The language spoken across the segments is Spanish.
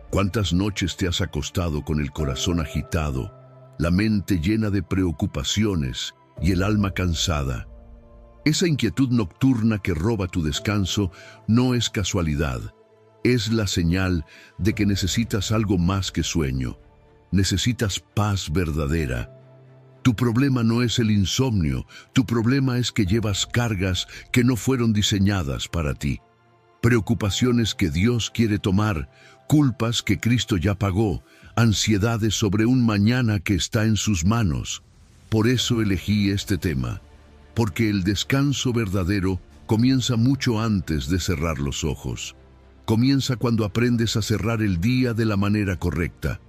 ¿Cuántas noches te has acostado con el corazón agitado, la mente llena de preocupaciones y el alma cansada? Esa inquietud nocturna que roba tu descanso no es casualidad. Es la señal de que necesitas algo más que sueño. Necesitas paz verdadera. Tu problema no es el insomnio, tu problema es que llevas cargas que no fueron diseñadas para ti. Preocupaciones que Dios quiere tomar, culpas que Cristo ya pagó, ansiedades sobre un mañana que está en sus manos. Por eso elegí este tema, porque el descanso verdadero comienza mucho antes de cerrar los ojos. Comienza cuando aprendes a cerrar el día de la manera correcta.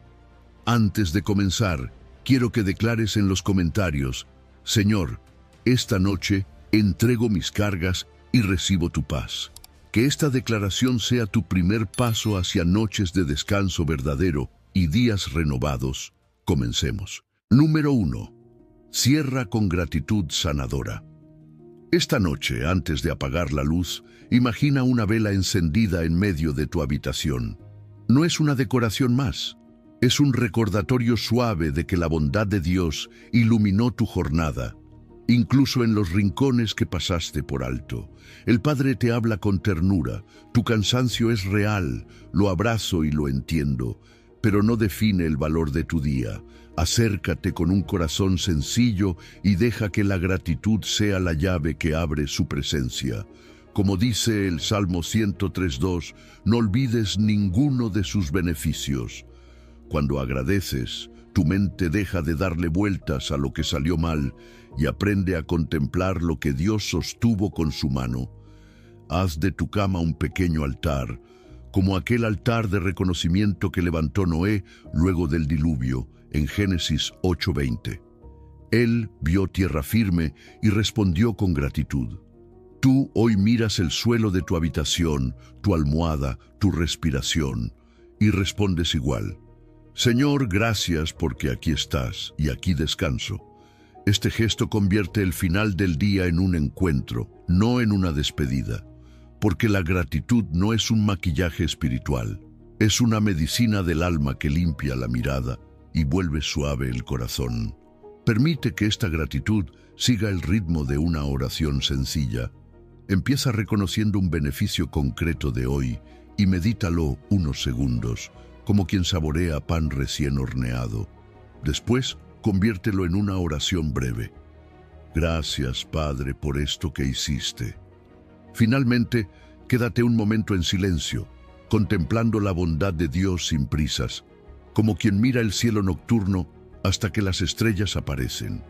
Antes de comenzar, quiero que declares en los comentarios: Señor, esta noche entrego mis cargas y recibo tu paz. Que esta declaración sea tu primer paso hacia noches de descanso verdadero y días renovados. Comencemos. Número 1. Cierra con gratitud sanadora. Esta noche, antes de apagar la luz, imagina una vela encendida en medio de tu habitación. No es una decoración más. Es un recordatorio suave de que la bondad de Dios iluminó tu jornada, incluso en los rincones que pasaste por alto. El Padre te habla con ternura. Tu cansancio es real, lo abrazo y lo entiendo, pero no define el valor de tu día. Acércate con un corazón sencillo y deja que la gratitud sea la llave que abre su presencia. Como dice el Salmo 103:2, no olvides ninguno de sus beneficios. Cuando agradeces, tu mente deja de darle vueltas a lo que salió mal y aprende a contemplar lo que Dios sostuvo con su mano. Haz de tu cama un pequeño altar, como aquel altar de reconocimiento que levantó Noé luego del diluvio, en Génesis 8:20. Él vio tierra firme y respondió con gratitud. Tú hoy miras el suelo de tu habitación, tu almohada, tu respiración, y respondes igual: Señor, gracias porque aquí estás y aquí descanso. Este gesto convierte el final del día en un encuentro, no en una despedida, porque la gratitud no es un maquillaje espiritual, es una medicina del alma que limpia la mirada y vuelve suave el corazón. Permite que esta gratitud siga el ritmo de una oración sencilla. Empieza reconociendo un beneficio concreto de hoy y medítalo unos segundos, como quien saborea pan recién horneado. Después, conviértelo en una oración breve. Gracias, Padre, por esto que hiciste. Finalmente, quédate un momento en silencio, contemplando la bondad de Dios sin prisas, como quien mira el cielo nocturno hasta que las estrellas aparecen.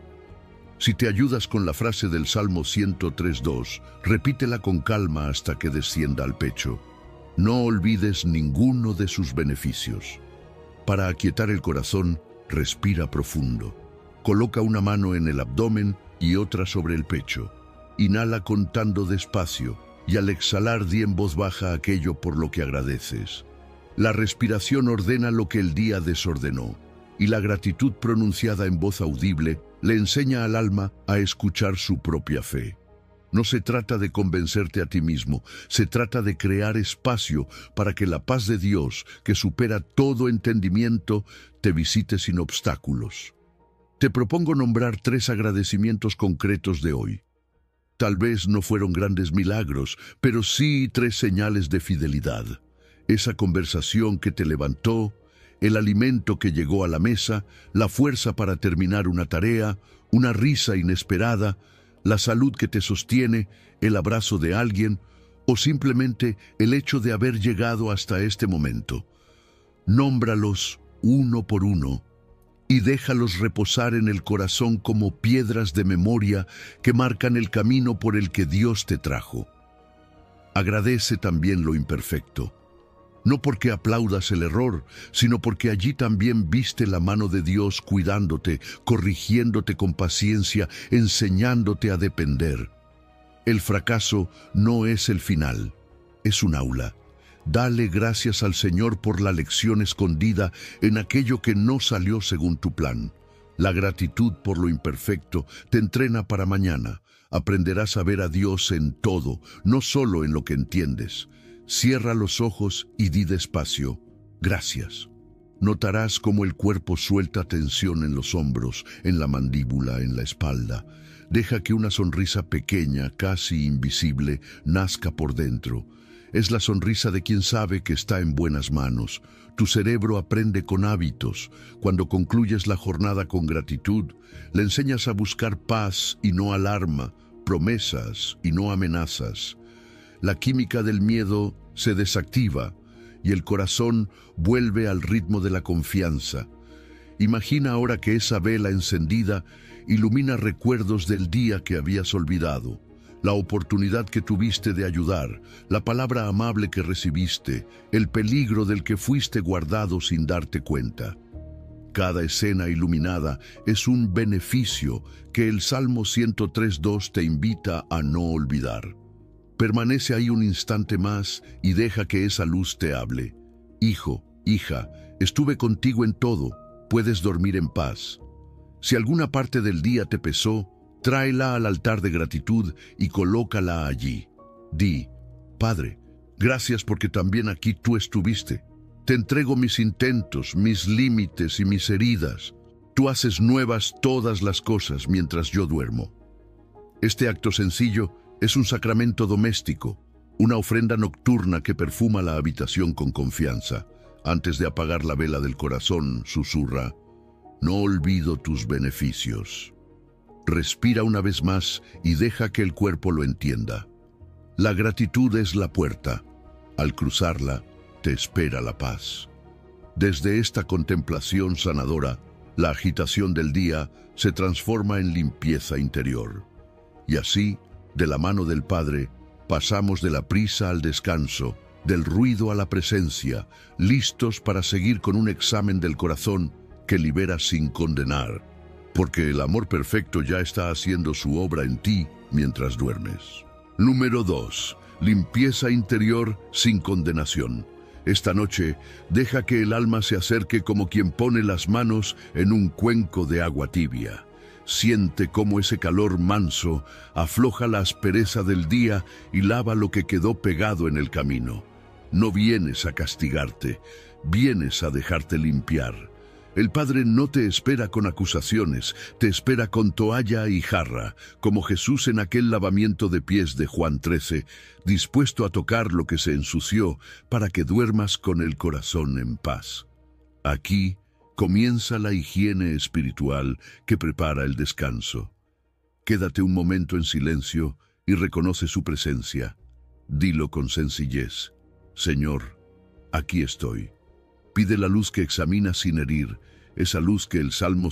Si te ayudas con la frase del Salmo 103:2, repítela con calma hasta que descienda al pecho. No olvides ninguno de sus beneficios. Para aquietar el corazón, respira profundo. Coloca una mano en el abdomen y otra sobre el pecho. Inhala contando despacio y al exhalar di en voz baja aquello por lo que agradeces. La respiración ordena lo que el día desordenó, y la gratitud pronunciada en voz audible le enseña al alma a escuchar su propia fe. No se trata de convencerte a ti mismo, se trata de crear espacio para que la paz de Dios, que supera todo entendimiento, te visite sin obstáculos. Te propongo nombrar 3 agradecimientos concretos de hoy. Tal vez no fueron grandes milagros, pero sí 3 señales de fidelidad. Esa conversación que te levantó, el alimento que llegó a la mesa, la fuerza para terminar una tarea, una risa inesperada, la salud que te sostiene, el abrazo de alguien o simplemente el hecho de haber llegado hasta este momento. Nómbralos uno por uno y déjalos reposar en el corazón como piedras de memoria que marcan el camino por el que Dios te trajo. Agradece también lo imperfecto. No porque aplaudas el error, sino porque allí también viste la mano de Dios cuidándote, corrigiéndote con paciencia, enseñándote a depender. El fracaso no es el final, es un aula. Dale gracias al Señor por la lección escondida en aquello que no salió según tu plan. La gratitud por lo imperfecto te entrena para mañana. Aprenderás a ver a Dios en todo, no solo en lo que entiendes. Cierra los ojos y di despacio: Gracias. Notarás cómo el cuerpo suelta tensión en los hombros, en la mandíbula, en la espalda. Deja que una sonrisa pequeña, casi invisible, nazca por dentro. Es la sonrisa de quien sabe que está en buenas manos. Tu cerebro aprende con hábitos. Cuando concluyes la jornada con gratitud, le enseñas a buscar paz y no alarma, promesas y no amenazas. La química del miedo se desactiva y el corazón vuelve al ritmo de la confianza. Imagina ahora que esa vela encendida ilumina recuerdos del día que habías olvidado, la oportunidad que tuviste de ayudar, la palabra amable que recibiste, el peligro del que fuiste guardado sin darte cuenta. Cada escena iluminada es un beneficio que el Salmo 103.2 te invita a no olvidar. Permanece ahí un instante más y deja que esa luz te hable. Hijo, hija, estuve contigo en todo, puedes dormir en paz. Si alguna parte del día te pesó, tráela al altar de gratitud y colócala allí. Di, Padre, gracias porque también aquí tú estuviste. Te entrego mis intentos, mis límites y mis heridas. Tú haces nuevas todas las cosas mientras yo duermo. Este acto sencillo es un sacramento doméstico, una ofrenda nocturna que perfuma la habitación con confianza. Antes de apagar la vela del corazón, susurra, no olvido tus beneficios. Respira una vez más y deja que el cuerpo lo entienda. La gratitud es la puerta. Al cruzarla, te espera la paz. Desde esta contemplación sanadora, la agitación del día se transforma en limpieza interior. Y así, de la mano del Padre, pasamos de la prisa al descanso, del ruido a la presencia, listos para seguir con un examen del corazón que libera sin condenar, porque el amor perfecto ya está haciendo su obra en ti mientras duermes. Número 2. Limpieza interior sin condenación. Esta noche, deja que el alma se acerque como quien pone las manos en un cuenco de agua tibia. Siente cómo ese calor manso afloja la aspereza del día y lava lo que quedó pegado en el camino. No vienes a castigarte, vienes a dejarte limpiar. El Padre no te espera con acusaciones, te espera con toalla y jarra, como Jesús en aquel lavamiento de pies de Juan 13, dispuesto a tocar lo que se ensució para que duermas con el corazón en paz. Aquí comienza la higiene espiritual que prepara el descanso. Quédate un momento en silencio y reconoce su presencia. Dilo con sencillez. Señor, aquí estoy. Pide la luz que examina sin herir, esa luz que el Salmo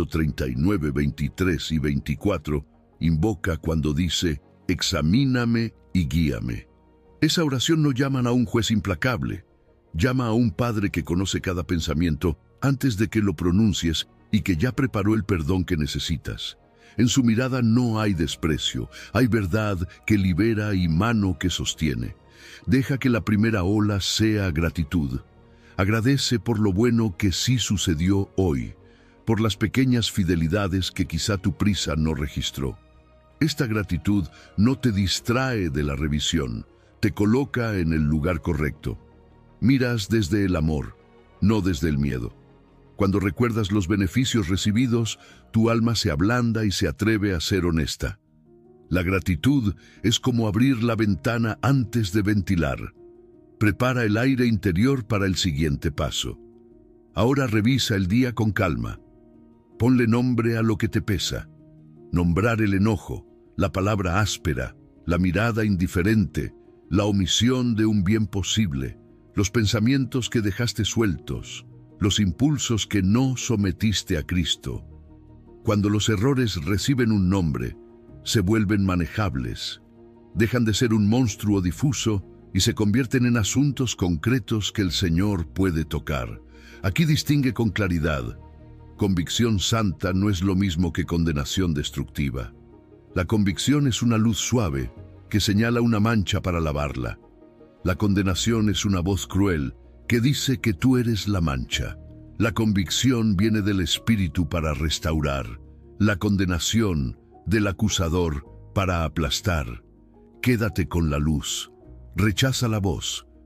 139, 23 y 24 invoca cuando dice, examíname y guíame. Esa oración no llama a un juez implacable, llama a un Padre que conoce cada pensamiento antes de que lo pronuncies y que ya preparó el perdón que necesitas. En su mirada no hay desprecio, hay verdad que libera y mano que sostiene. Deja que la primera ola sea gratitud. Agradece por lo bueno que sí sucedió hoy, por las pequeñas fidelidades que quizá tu prisa no registró. Esta gratitud no te distrae de la revisión, te coloca en el lugar correcto. Miras desde el amor, no desde el miedo. Cuando recuerdas los beneficios recibidos, tu alma se ablanda y se atreve a ser honesta. La gratitud es como abrir la ventana antes de ventilar. Prepara el aire interior para el siguiente paso. Ahora revisa el día con calma. Ponle nombre a lo que te pesa. Nombrar el enojo, la palabra áspera, la mirada indiferente, la omisión de un bien posible, los pensamientos que dejaste sueltos, los impulsos que no sometiste a Cristo. Cuando los errores reciben un nombre, se vuelven manejables, dejan de ser un monstruo difuso y se convierten en asuntos concretos que el Señor puede tocar. Aquí distingue con claridad. Convicción santa no es lo mismo que condenación destructiva. La convicción es una luz suave que señala una mancha para lavarla. La condenación es una voz cruel que dice que tú eres la mancha. La convicción viene del Espíritu para restaurar. La condenación del acusador para aplastar. Quédate con la luz. Rechaza la voz,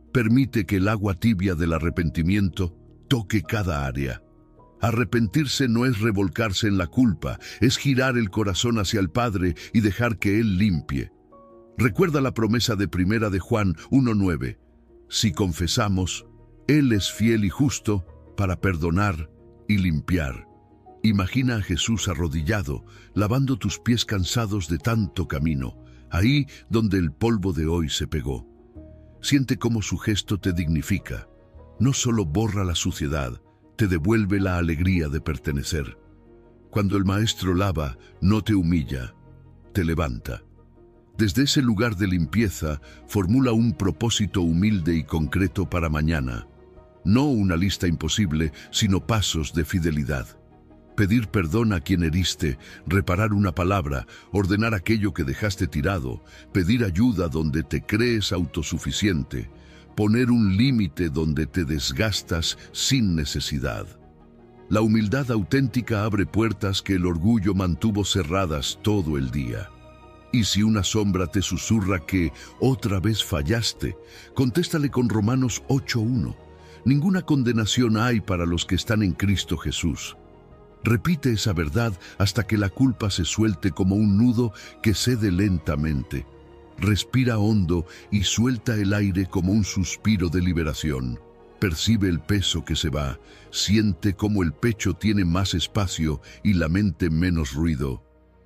Permite que el agua tibia del arrepentimiento toque cada área. Arrepentirse no es revolcarse en la culpa, es girar el corazón hacia el Padre y dejar que Él limpie. Recuerda la promesa de 1 de Juan 1:9. Si confesamos, Él es fiel y justo para perdonar y limpiar. Imagina a Jesús arrodillado, lavando tus pies cansados de tanto camino, ahí donde el polvo de hoy se pegó. Siente cómo su gesto te dignifica. No solo borra la suciedad, te devuelve la alegría de pertenecer. Cuando el Maestro lava, no te humilla, te levanta. Desde ese lugar de limpieza, formula un propósito humilde y concreto para mañana. No una lista imposible, sino pasos de fidelidad. Pedir perdón a quien heriste, reparar una palabra, ordenar aquello que dejaste tirado, pedir ayuda donde te crees autosuficiente, poner un límite donde te desgastas sin necesidad. La humildad auténtica abre puertas que el orgullo mantuvo cerradas todo el día. Y si una sombra te susurra que otra vez fallaste, contéstale con Romanos 8:1. Ninguna condenación hay para los que están en Cristo Jesús. Repite esa verdad hasta que la culpa se suelte como un nudo que cede lentamente. Respira hondo y suelta el aire como un suspiro de liberación. Percibe el peso que se va, siente cómo el pecho tiene más espacio y la mente menos ruido.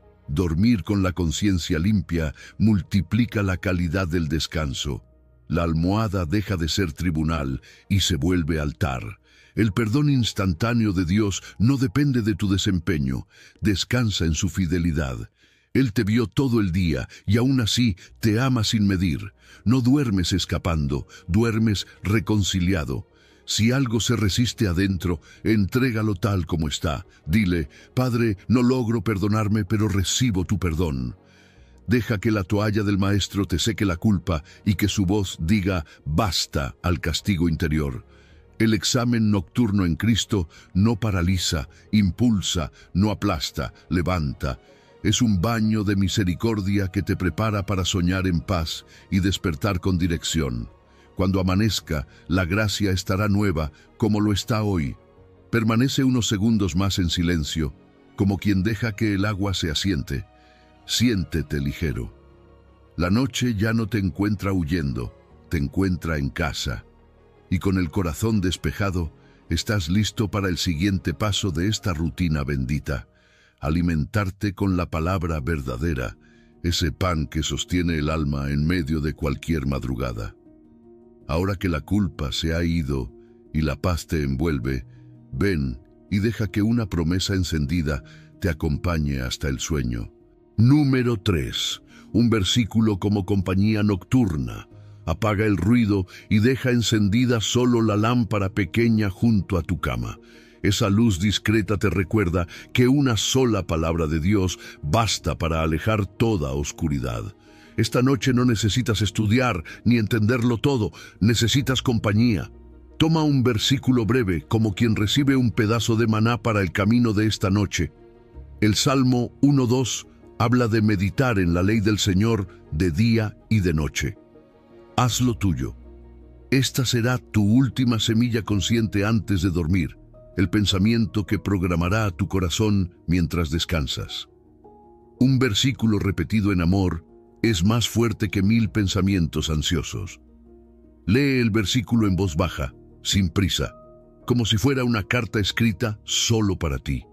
Dormir con la conciencia limpia multiplica la calidad del descanso. La almohada deja de ser tribunal y se vuelve altar. El perdón instantáneo de Dios no depende de tu desempeño, descansa en su fidelidad. Él te vio todo el día y aún así te ama sin medir. No duermes escapando, duermes reconciliado. Si algo se resiste adentro, entrégalo tal como está. Dile, Padre, no logro perdonarme, pero recibo tu perdón. Deja que la toalla del Maestro te seque la culpa y que su voz diga basta al castigo interior. El examen nocturno en Cristo no paraliza, impulsa, no aplasta, levanta. Es un baño de misericordia que te prepara para soñar en paz y despertar con dirección. Cuando amanezca, la gracia estará nueva, como lo está hoy. Permanece unos segundos más en silencio, como quien deja que el agua se asiente. Siéntete ligero. La noche ya no te encuentra huyendo, te encuentra en casa. Y con el corazón despejado, estás listo para el siguiente paso de esta rutina bendita. Alimentarte con la palabra verdadera, ese pan que sostiene el alma en medio de cualquier madrugada. Ahora que la culpa se ha ido y la paz te envuelve, ven y deja que una promesa encendida te acompañe hasta el sueño. Número 3. Un versículo como compañía nocturna. Apaga el ruido y deja encendida solo la lámpara pequeña junto a tu cama. Esa luz discreta te recuerda que una sola palabra de Dios basta para alejar toda oscuridad. Esta noche no necesitas estudiar ni entenderlo todo, necesitas compañía. Toma un versículo breve como quien recibe un pedazo de maná para el camino de esta noche. El Salmo 1:2 habla de meditar en la ley del Señor de día y de noche. Hazlo tuyo. Esta será tu última semilla consciente antes de dormir, el pensamiento que programará a tu corazón mientras descansas. Un versículo repetido en amor es más fuerte que 1000 pensamientos ansiosos. Lee el versículo en voz baja, sin prisa, como si fuera una carta escrita solo para ti.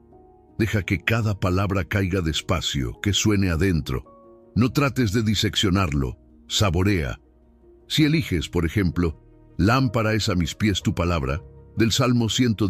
Deja que cada palabra caiga despacio, que suene adentro. No trates de diseccionarlo, saborea. Si eliges, por ejemplo, lámpara es a mis pies tu palabra, del Salmo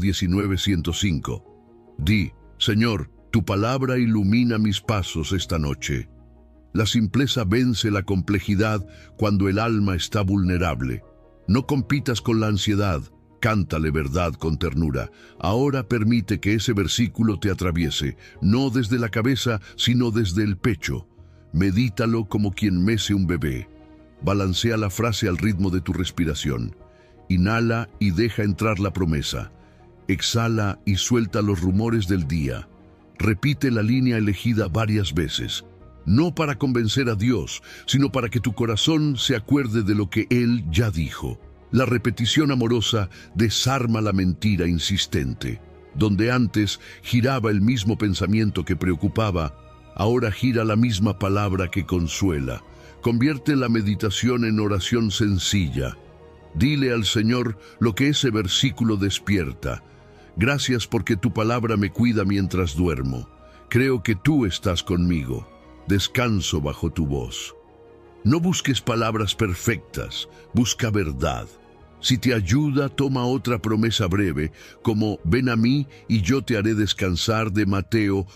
119:105. Di, Señor, tu palabra ilumina mis pasos esta noche. La simpleza vence la complejidad cuando el alma está vulnerable. No compitas con la ansiedad, cántale verdad con ternura. Ahora permite que ese versículo te atraviese, no desde la cabeza, sino desde el pecho. Medítalo como quien mece un bebé. Balancea la frase al ritmo de tu respiración. Inhala y deja entrar la promesa. Exhala y suelta los rumores del día. Repite la línea elegida varias veces. no para convencer a Dios, sino para que tu corazón se acuerde de lo que Él ya dijo. La repetición amorosa desarma la mentira insistente. Donde antes giraba el mismo pensamiento que preocupaba, ahora gira la misma palabra que consuela. Convierte la meditación en oración sencilla. Dile al Señor lo que ese versículo despierta. Gracias porque tu palabra me cuida mientras duermo. Creo que tú estás conmigo. Descanso bajo tu voz. No busques palabras perfectas, busca verdad. Si te ayuda, toma otra promesa breve, como ven a mí y yo te haré descansar de Mateo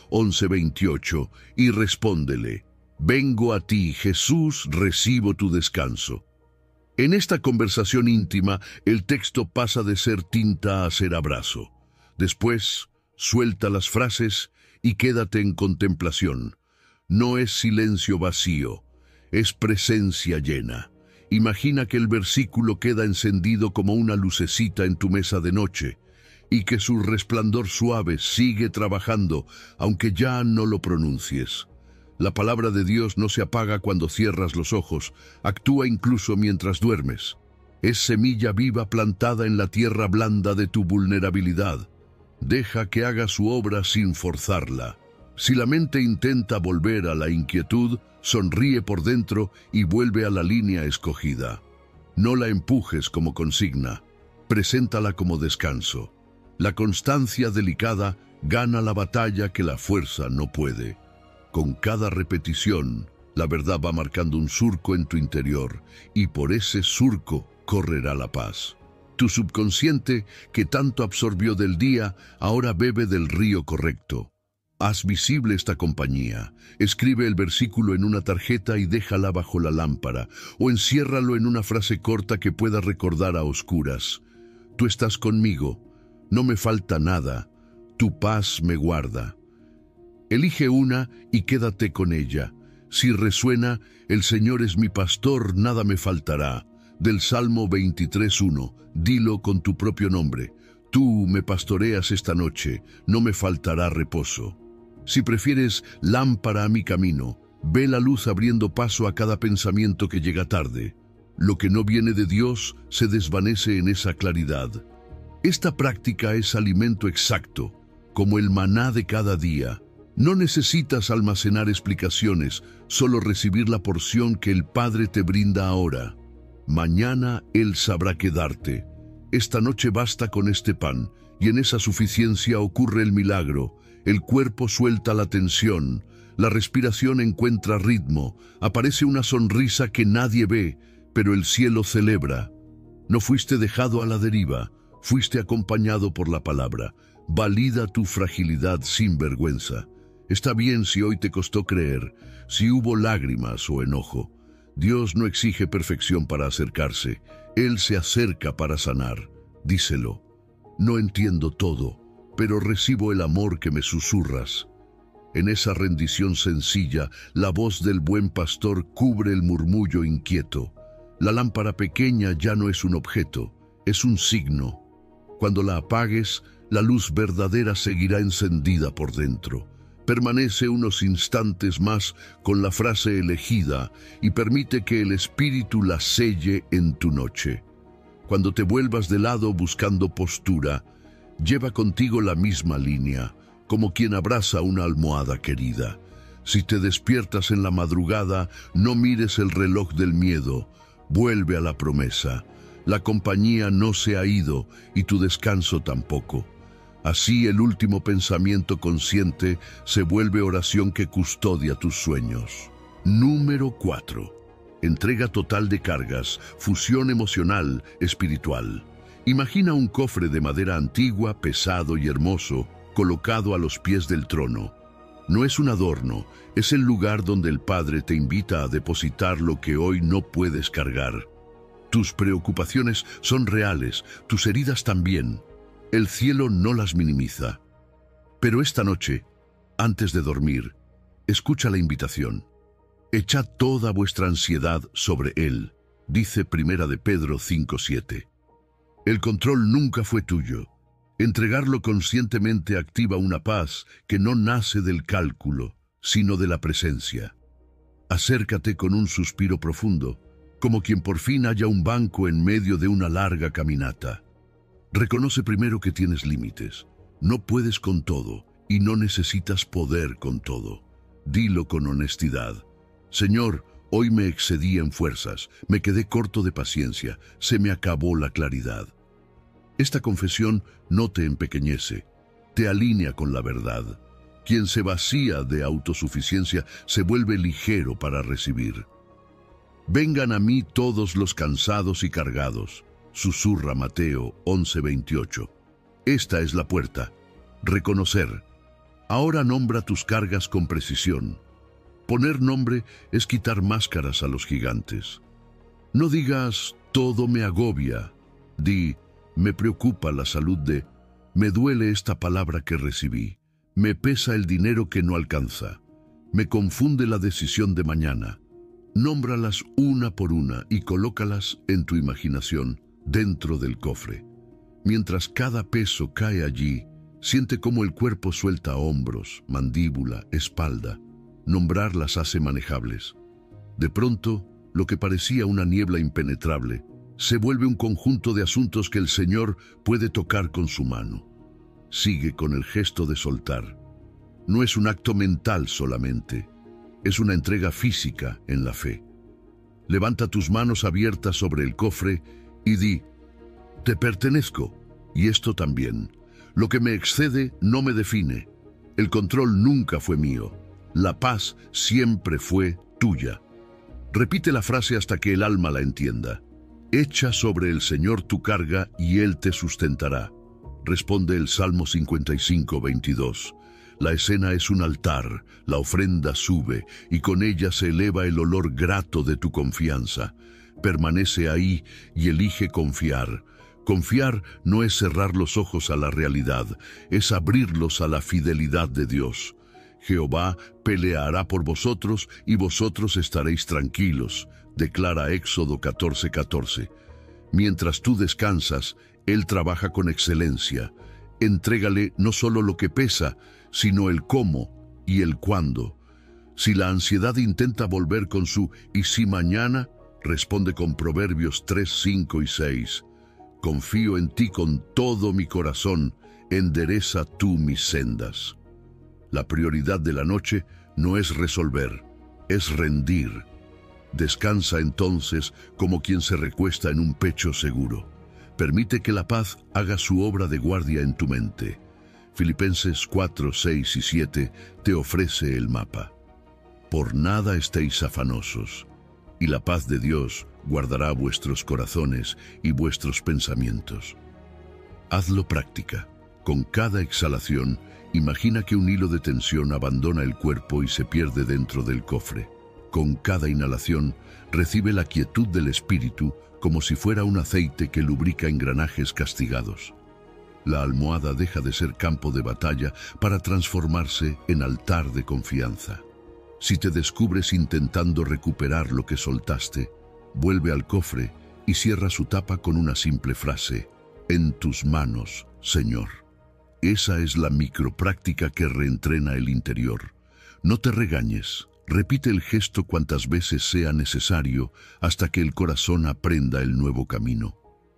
11:28, y respóndele, vengo a ti, Jesús, recibo tu descanso. En esta conversación íntima, el texto pasa de ser tinta a ser abrazo. Después, suelta las frases y quédate en contemplación. No es silencio vacío, es presencia llena. Imagina que el versículo queda encendido como una lucecita en tu mesa de noche y que su resplandor suave sigue trabajando, aunque ya no lo pronuncies. La palabra de Dios no se apaga cuando cierras los ojos, actúa incluso mientras duermes. Es semilla viva plantada en la tierra blanda de tu vulnerabilidad. Deja que haga su obra sin forzarla. Si la mente intenta volver a la inquietud, sonríe por dentro y vuelve a la línea escogida. No la empujes como consigna, preséntala como descanso. La constancia delicada gana la batalla que la fuerza no puede. Con cada repetición, la verdad va marcando un surco en tu interior y por ese surco correrá la paz. Tu subconsciente, que tanto absorbió del día, ahora bebe del río correcto. Haz visible esta compañía. Escribe el versículo en una tarjeta y déjala bajo la lámpara, o enciérralo en una frase corta que pueda recordar a oscuras. Tú estás conmigo, no me falta nada, tu paz me guarda. Elige una y quédate con ella. Si resuena, el Señor es mi pastor, nada me faltará. Del Salmo 23:1, dilo con tu propio nombre. Tú me pastoreas esta noche, no me faltará reposo. Si prefieres lámpara a mi camino, ve la luz abriendo paso a cada pensamiento que llega tarde. Lo que no viene de Dios se desvanece en esa claridad. Esta práctica es alimento exacto, como el maná de cada día. No necesitas almacenar explicaciones, solo recibir la porción que el Padre te brinda ahora. Mañana Él sabrá qué darte. Esta noche basta con este pan, y en esa suficiencia ocurre el milagro. El cuerpo suelta la tensión, la respiración encuentra ritmo, aparece una sonrisa que nadie ve, pero el cielo celebra. No fuiste dejado a la deriva, fuiste acompañado por la palabra. Valida tu fragilidad sin vergüenza. Está bien si hoy te costó creer, si hubo lágrimas o enojo. Dios no exige perfección para acercarse, Él se acerca para sanar. Díselo. No entiendo todo, pero recibo el amor que me susurras. En esa rendición sencilla, la voz del buen pastor cubre el murmullo inquieto. La lámpara pequeña ya no es un objeto, es un signo. Cuando la apagues, la luz verdadera seguirá encendida por dentro. Permanece unos instantes más con la frase elegida y permite que el Espíritu la selle en tu noche. Cuando te vuelvas de lado buscando postura, lleva contigo la misma línea, como quien abraza una almohada querida. Si te despiertas en la madrugada, no mires el reloj del miedo, vuelve a la promesa. La compañía no se ha ido y tu descanso tampoco. Así el último pensamiento consciente se vuelve oración que custodia tus sueños. Número 4. Entrega total de cargas, fusión emocional, espiritual. Imagina un cofre de madera antigua, pesado y hermoso, colocado a los pies del trono. No es un adorno, es el lugar donde el Padre te invita a depositar lo que hoy no puedes cargar. Tus preocupaciones son reales, tus heridas también. El cielo no las minimiza. Pero esta noche, antes de dormir, escucha la invitación. Echad toda vuestra ansiedad sobre Él, dice 1 de Pedro 5:7. El control nunca fue tuyo. Entregarlo conscientemente activa una paz que no nace del cálculo, sino de la presencia. Acércate con un suspiro profundo, como quien por fin halla un banco en medio de una larga caminata. Reconoce primero que tienes límites. No puedes con todo y no necesitas poder con todo. Dilo con honestidad. Señor, hoy me excedí en fuerzas, me quedé corto de paciencia, se me acabó la claridad. Esta confesión no te empequeñece, te alinea con la verdad. Quien se vacía de autosuficiencia se vuelve ligero para recibir. Vengan a mí todos los cansados y cargados, susurra Mateo 11:28. Esta es la puerta. Reconocer. Ahora nombra tus cargas con precisión. Poner nombre es quitar máscaras a los gigantes. No digas, todo me agobia. Di, me preocupa la salud de, me duele esta palabra que recibí, me pesa el dinero que no alcanza, me confunde la decisión de mañana. Nómbralas una por una y colócalas en tu imaginación, dentro del cofre. Mientras cada peso cae allí, siente cómo el cuerpo suelta hombros, mandíbula, espalda. Nombrar las hace manejables. De pronto, lo que parecía una niebla impenetrable, se vuelve un conjunto de asuntos que el Señor puede tocar con su mano. Sigue con el gesto de soltar. No es un acto mental solamente, es una entrega física en la fe. Levanta tus manos abiertas sobre el cofre y di, te pertenezco, y esto también. Lo que me excede no me define. El control nunca fue mío. La paz siempre fue tuya. Repite la frase hasta que el alma la entienda. Echa sobre el Señor tu carga y Él te sustentará. Responde el Salmo 55:22. La escena es un altar, la ofrenda sube y con ella se eleva el olor grato de tu confianza. Permanece ahí y elige confiar. Confiar no es cerrar los ojos a la realidad, es abrirlos a la fidelidad de Dios. Jehová peleará por vosotros y vosotros estaréis tranquilos, declara Éxodo 14:14. Mientras tú descansas, Él trabaja con excelencia. Entrégale no solo lo que pesa, sino el cómo y el cuándo. Si la ansiedad intenta volver con su «¿y si mañana?», responde con Proverbios 3, 5 y 6. Confío en ti con todo mi corazón, endereza tú mis sendas. La prioridad de la noche no es resolver, es rendir. Descansa entonces como quien se recuesta en un pecho seguro. Permite que la paz haga su obra de guardia en tu mente. Filipenses 4, 6 y 7 te ofrece el mapa. Por nada estéis afanosos, y la paz de Dios guardará vuestros corazones y vuestros pensamientos. Hazlo práctica. Con cada exhalación, imagina que un hilo de tensión abandona el cuerpo y se pierde dentro del cofre. Con cada inhalación, recibe la quietud del espíritu como si fuera un aceite que lubrica engranajes castigados. La almohada deja de ser campo de batalla para transformarse en altar de confianza. Si te descubres intentando recuperar lo que soltaste, vuelve al cofre y cierra su tapa con una simple frase: en tus manos, Señor. Esa es la micropráctica que reentrena el interior. No te regañes. Repite el gesto cuantas veces sea necesario hasta que el corazón aprenda el nuevo camino.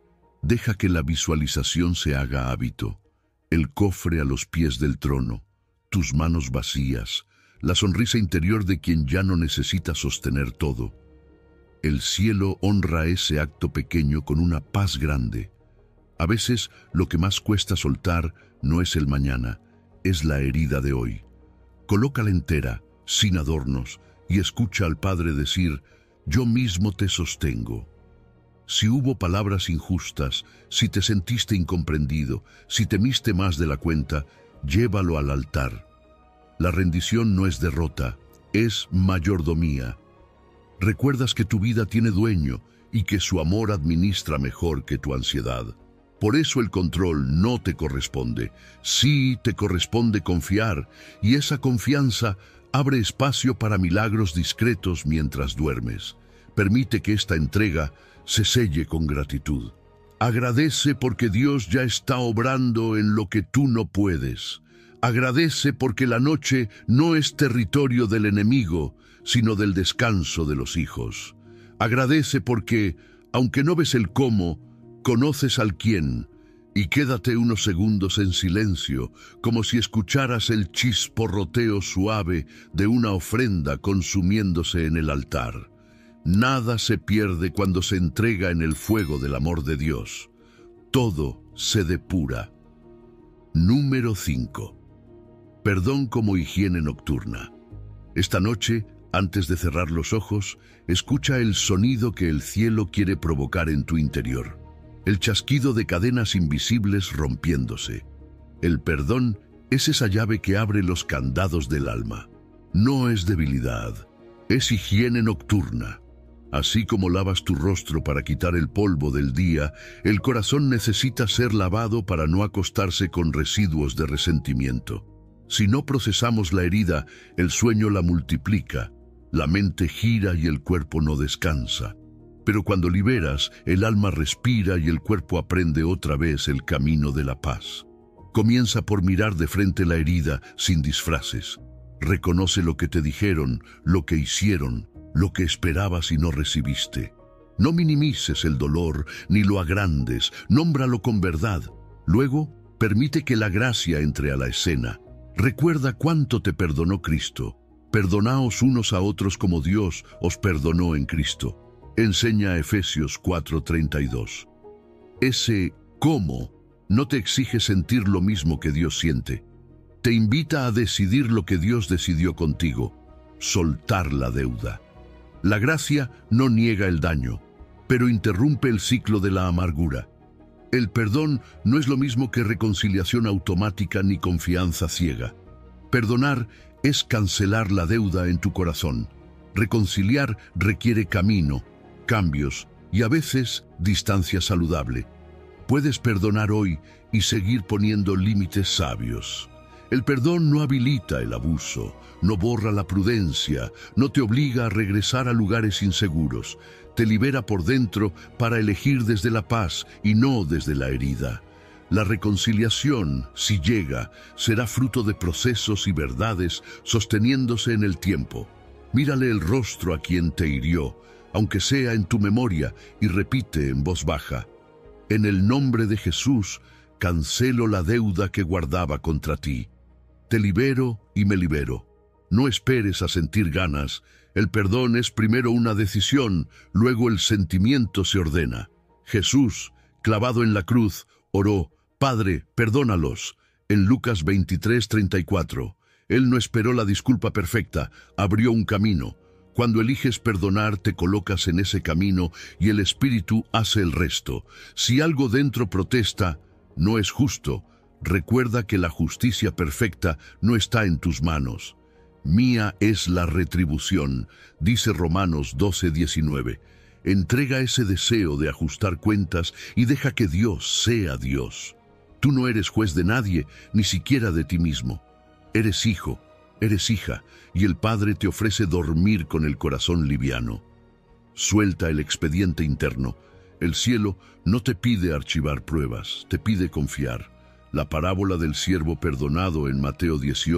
Deja que la visualización se haga hábito. El cofre a los pies del trono, tus manos vacías, la sonrisa interior de quien ya no necesita sostener todo. El cielo honra ese acto pequeño con una paz grande. A veces lo que más cuesta soltar no es el mañana, es la herida de hoy. Colócala entera, sin adornos, y escucha al Padre decir: yo mismo te sostengo. Si hubo palabras injustas, si te sentiste incomprendido, si temiste más de la cuenta, llévalo al altar. La rendición no es derrota, es mayordomía. Recuerdas que tu vida tiene dueño y que su amor administra mejor que tu ansiedad. Por eso el control no te corresponde. Sí te corresponde confiar, y esa confianza abre espacio para milagros discretos mientras duermes. Permite que esta entrega se selle con gratitud. Agradece porque Dios ya está obrando en lo que tú no puedes. Agradece porque la noche no es territorio del enemigo, sino del descanso de los hijos. Agradece porque, aunque no ves el cómo, conoces al quién, y quédate unos segundos en silencio, como si escucharas el chisporroteo suave de una ofrenda consumiéndose en el altar. Nada se pierde cuando se entrega en el fuego del amor de Dios. Todo se depura. Número 5. Perdón como higiene nocturna. Esta noche, antes de cerrar los ojos, escucha el sonido que el cielo quiere provocar en tu interior. El chasquido de cadenas invisibles rompiéndose. El perdón es esa llave que abre los candados del alma. No es debilidad, es higiene nocturna. Así como lavas tu rostro para quitar el polvo del día, el corazón necesita ser lavado para no acostarse con residuos de resentimiento. Si no procesamos la herida, el sueño la multiplica, la mente gira y el cuerpo no descansa. Pero cuando liberas, el alma respira y el cuerpo aprende otra vez el camino de la paz. Comienza por mirar de frente la herida sin disfraces. Reconoce lo que te dijeron, lo que hicieron, lo que esperabas y no recibiste. No minimices el dolor ni lo agrandes, nómbralo con verdad. Luego, permite que la gracia entre a la escena. Recuerda cuánto te perdonó Cristo. Perdonaos unos a otros como Dios os perdonó en Cristo. Enseña Efesios 4:32. Ese cómo no te exige sentir lo mismo que Dios siente. Te invita a decidir lo que Dios decidió contigo, soltar la deuda. La gracia no niega el daño, pero interrumpe el ciclo de la amargura. El perdón no es lo mismo que reconciliación automática ni confianza ciega. Perdonar es cancelar la deuda en tu corazón. Reconciliar requiere camino, cambios y a veces distancia saludable. Puedes perdonar hoy y seguir poniendo límites sabios. El perdón no habilita el abuso, no borra la prudencia, no te obliga a regresar a lugares inseguros. Te libera por dentro para elegir desde la paz y no desde la herida. La reconciliación, si llega, será fruto de procesos y verdades sosteniéndose en el tiempo. Mírale el rostro a quien te hirió, aunque sea en tu memoria, y repite en voz baja: en el nombre de Jesús, cancelo la deuda que guardaba contra ti. Te libero y me libero. No esperes a sentir ganas. El perdón es primero una decisión, luego el sentimiento se ordena. Jesús, clavado en la cruz, oró: Padre, perdónalos. En Lucas 23:34. Él no esperó la disculpa perfecta, abrió un camino. Cuando eliges perdonar, te colocas en ese camino y el Espíritu hace el resto. Si algo dentro protesta, no es justo. Recuerda que la justicia perfecta no está en tus manos. Mía es la retribución, dice Romanos 12:19. Entrega ese deseo de ajustar cuentas y deja que Dios sea Dios. Tú no eres juez de nadie, ni siquiera de ti mismo. Eres hijo, eres hija, y el Padre te ofrece dormir con el corazón liviano. Suelta el expediente interno. El cielo no te pide archivar pruebas, te pide confiar. La parábola del siervo perdonado en Mateo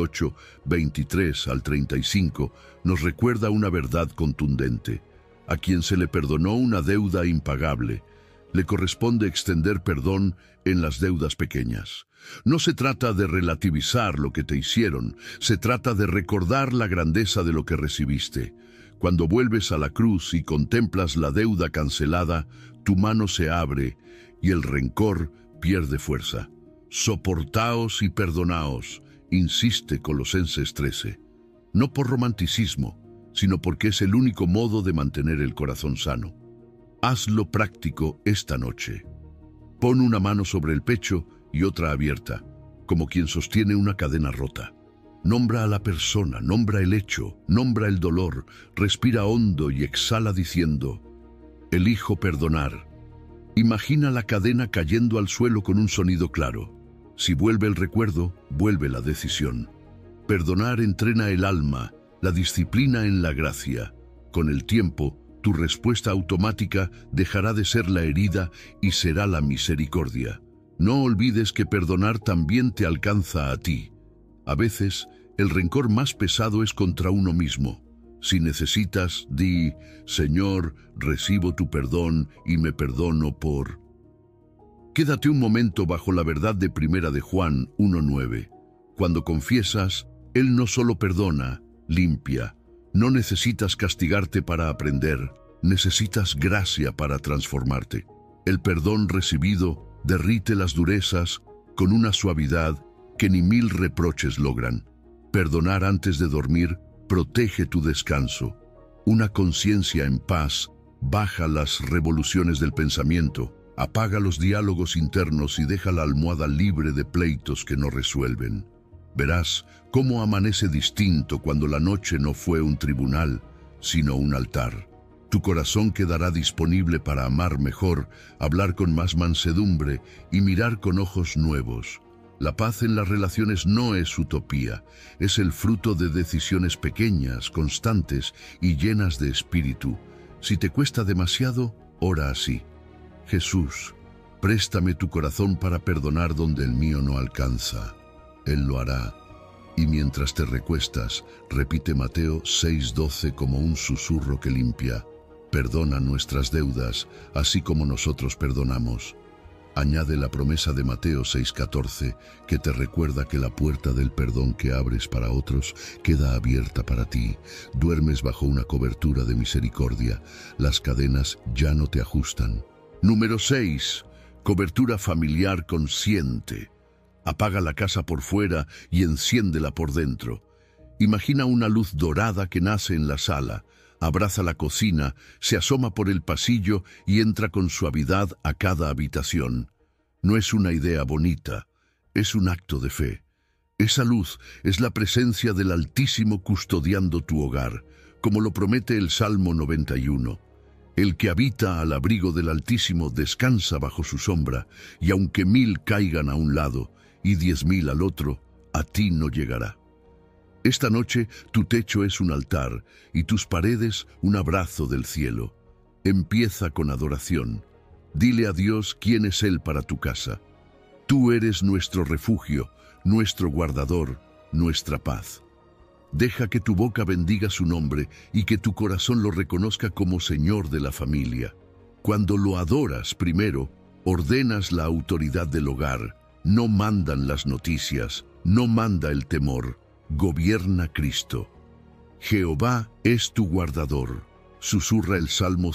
18:23-35 nos recuerda una verdad contundente. A quien se le perdonó una deuda impagable, le corresponde extender perdón en las deudas pequeñas. No se trata de relativizar lo que te hicieron, se trata de recordar la grandeza de lo que recibiste. Cuando vuelves a la cruz y contemplas la deuda cancelada, tu mano se abre y el rencor pierde fuerza. Soportaos y perdonaos, insiste Colosenses 13. No por romanticismo, sino porque es el único modo de mantener el corazón sano. Hazlo práctico esta noche. Pon una mano sobre el pecho y otra abierta, como quien sostiene una cadena rota. Nombra a la persona, nombra el hecho, nombra el dolor, respira hondo y exhala diciendo: elijo perdonar. Imagina la cadena cayendo al suelo con un sonido claro. Si vuelve el recuerdo, vuelve la decisión. Perdonar entrena el alma, la disciplina en la gracia. Con el tiempo, tu respuesta automática dejará de ser la herida y será la misericordia. No olvides que perdonar también te alcanza a ti. A veces, el rencor más pesado es contra uno mismo. Si necesitas, di, Señor, recibo tu perdón y me perdono por... Quédate un momento bajo la verdad de Primera de Juan 1:9. Cuando confiesas, Él no solo perdona, limpia. No necesitas castigarte para aprender, necesitas gracia para transformarte. El perdón recibido derrite las durezas con una suavidad que ni 1000 reproches logran. Perdonar antes de dormir protege tu descanso. Una conciencia en paz baja las revoluciones del pensamiento, apaga los diálogos internos y deja la almohada libre de pleitos que no resuelven. Verás cómo amanece distinto cuando la noche no fue un tribunal, sino un altar. Tu corazón quedará disponible para amar mejor, hablar con más mansedumbre y mirar con ojos nuevos. La paz en las relaciones no es utopía, es el fruto de decisiones pequeñas, constantes y llenas de espíritu. Si te cuesta demasiado, ora así. Jesús, préstame tu corazón para perdonar donde el mío no alcanza. Él lo hará. Y mientras te recuestas, repite Mateo 6:12 como un susurro que limpia. Perdona nuestras deudas, así como nosotros perdonamos. Añade la promesa de Mateo 6:14, que te recuerda que la puerta del perdón que abres para otros queda abierta para ti. Duermes bajo una cobertura de misericordia. Las cadenas ya no te ajustan. Número 6. Cobertura familiar consciente. Apaga la casa por fuera y enciéndela por dentro. Imagina una luz dorada que nace en la sala, abraza la cocina, se asoma por el pasillo y entra con suavidad a cada habitación. No es una idea bonita, es un acto de fe. Esa luz es la presencia del Altísimo custodiando tu hogar, como lo promete el Salmo 91. El que habita al abrigo del Altísimo descansa bajo su sombra, y aunque 1000 caigan a un lado y 10.000 al otro, a ti no llegará. Esta noche tu techo es un altar y tus paredes un abrazo del cielo. Empieza con adoración. Dile a Dios quién es Él para tu casa. Tú eres nuestro refugio, nuestro guardador, nuestra paz. Deja que tu boca bendiga su nombre y que tu corazón lo reconozca como Señor de la familia. Cuando lo adoras primero, ordenas la autoridad del hogar. No mandan las noticias, no manda el temor, gobierna Cristo. Jehová es tu guardador, susurra el Salmo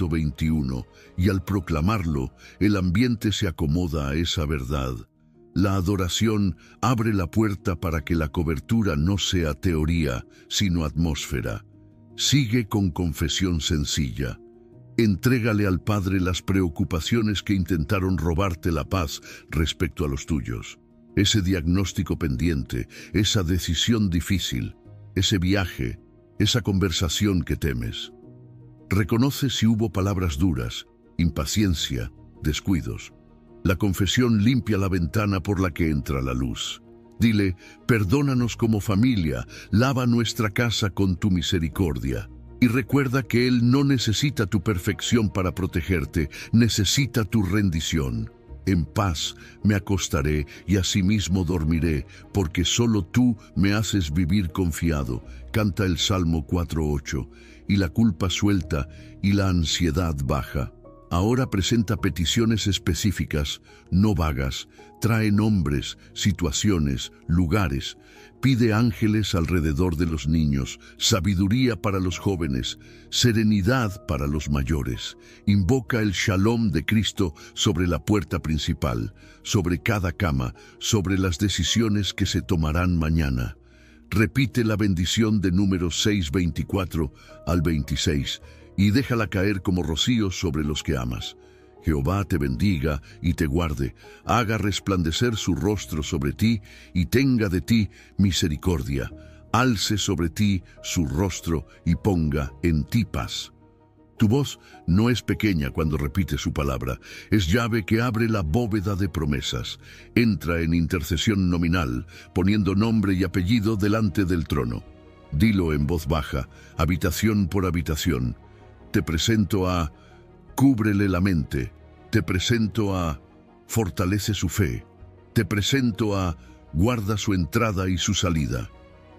121, y al proclamarlo, el ambiente se acomoda a esa verdad. La adoración abre la puerta para que la cobertura no sea teoría, sino atmósfera. Sigue con confesión sencilla. Entrégale al Padre las preocupaciones que intentaron robarte la paz respecto a los tuyos. Ese diagnóstico pendiente, esa decisión difícil, ese viaje, esa conversación que temes. Reconoce si hubo palabras duras, impaciencia, descuidos. La confesión limpia la ventana por la que entra la luz. Dile, perdónanos como familia, lava nuestra casa con tu misericordia. Y recuerda que Él no necesita tu perfección para protegerte, necesita tu rendición. En paz me acostaré y asimismo dormiré, porque solo tú me haces vivir confiado. Canta el Salmo 4:8, y la culpa suelta y la ansiedad baja. Ahora presenta peticiones específicas, no vagas. Trae nombres, situaciones, lugares. Pide ángeles alrededor de los niños, sabiduría para los jóvenes, serenidad para los mayores. Invoca el Shalom de Cristo sobre la puerta principal, sobre cada cama, sobre las decisiones que se tomarán mañana. Repite la bendición de Números 6:24 al 26 y déjala caer como rocío sobre los que amas. Jehová te bendiga y te guarde, haga resplandecer su rostro sobre ti y tenga de ti misericordia, alce sobre ti su rostro y ponga en ti paz. Tu voz no es pequeña cuando repite su palabra, es llave que abre la bóveda de promesas. Entra en intercesión nominal, poniendo nombre y apellido delante del trono. Dilo en voz baja, habitación por habitación. Te presento a cúbrele la mente, te presento a fortalece su fe, te presento a guarda su entrada y su salida.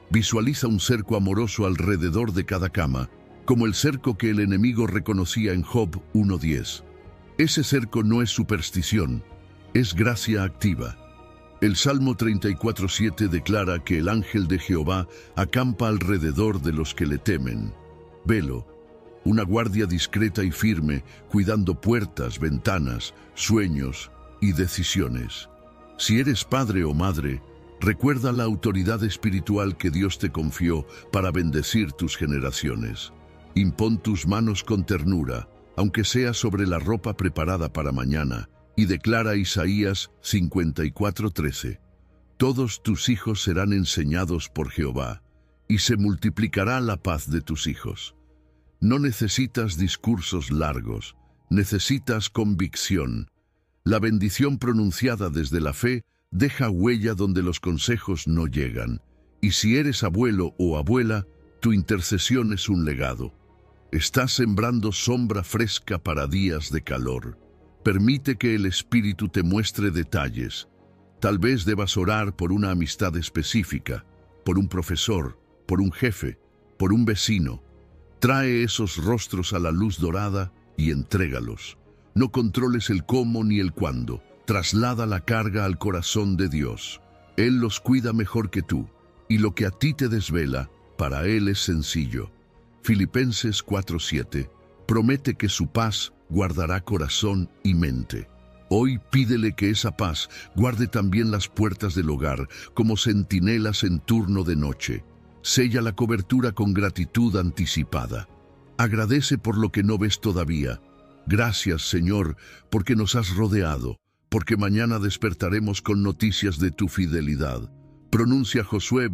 Visualiza un cerco amoroso alrededor de cada cama, como el cerco que el enemigo reconocía en Job 1:10. Ese cerco no es superstición, es gracia activa. El Salmo 34:7 declara que el ángel de Jehová acampa alrededor de los que le temen. Velo, una guardia discreta y firme, cuidando puertas, ventanas, sueños y decisiones. Si eres padre o madre, recuerda la autoridad espiritual que Dios te confió para bendecir tus generaciones. Impón tus manos con ternura, aunque sea sobre la ropa preparada para mañana, y declara Isaías 54:13. Todos tus hijos serán enseñados por Jehová, y se multiplicará la paz de tus hijos. No necesitas discursos largos, necesitas convicción. La bendición pronunciada desde la fe deja huella donde los consejos no llegan, y si eres abuelo o abuela, tu intercesión es un legado. Estás sembrando sombra fresca para días de calor. Permite que el Espíritu te muestre detalles. Tal vez debas orar por una amistad específica, por un profesor, por un jefe, por un vecino. Trae esos rostros a la luz dorada y entrégalos. No controles el cómo ni el cuándo. Traslada la carga al corazón de Dios. Él los cuida mejor que tú, y lo que a ti te desvela, para Él es sencillo. Filipenses 4:7 promete que su paz guardará corazón y mente. Hoy pídele que esa paz guarde también las puertas del hogar, como centinelas en turno de noche. Sella la cobertura con gratitud anticipada. Agradece por lo que no ves todavía. Gracias, Señor, porque nos has rodeado, porque mañana despertaremos con noticias de tu fidelidad. Pronuncia Josué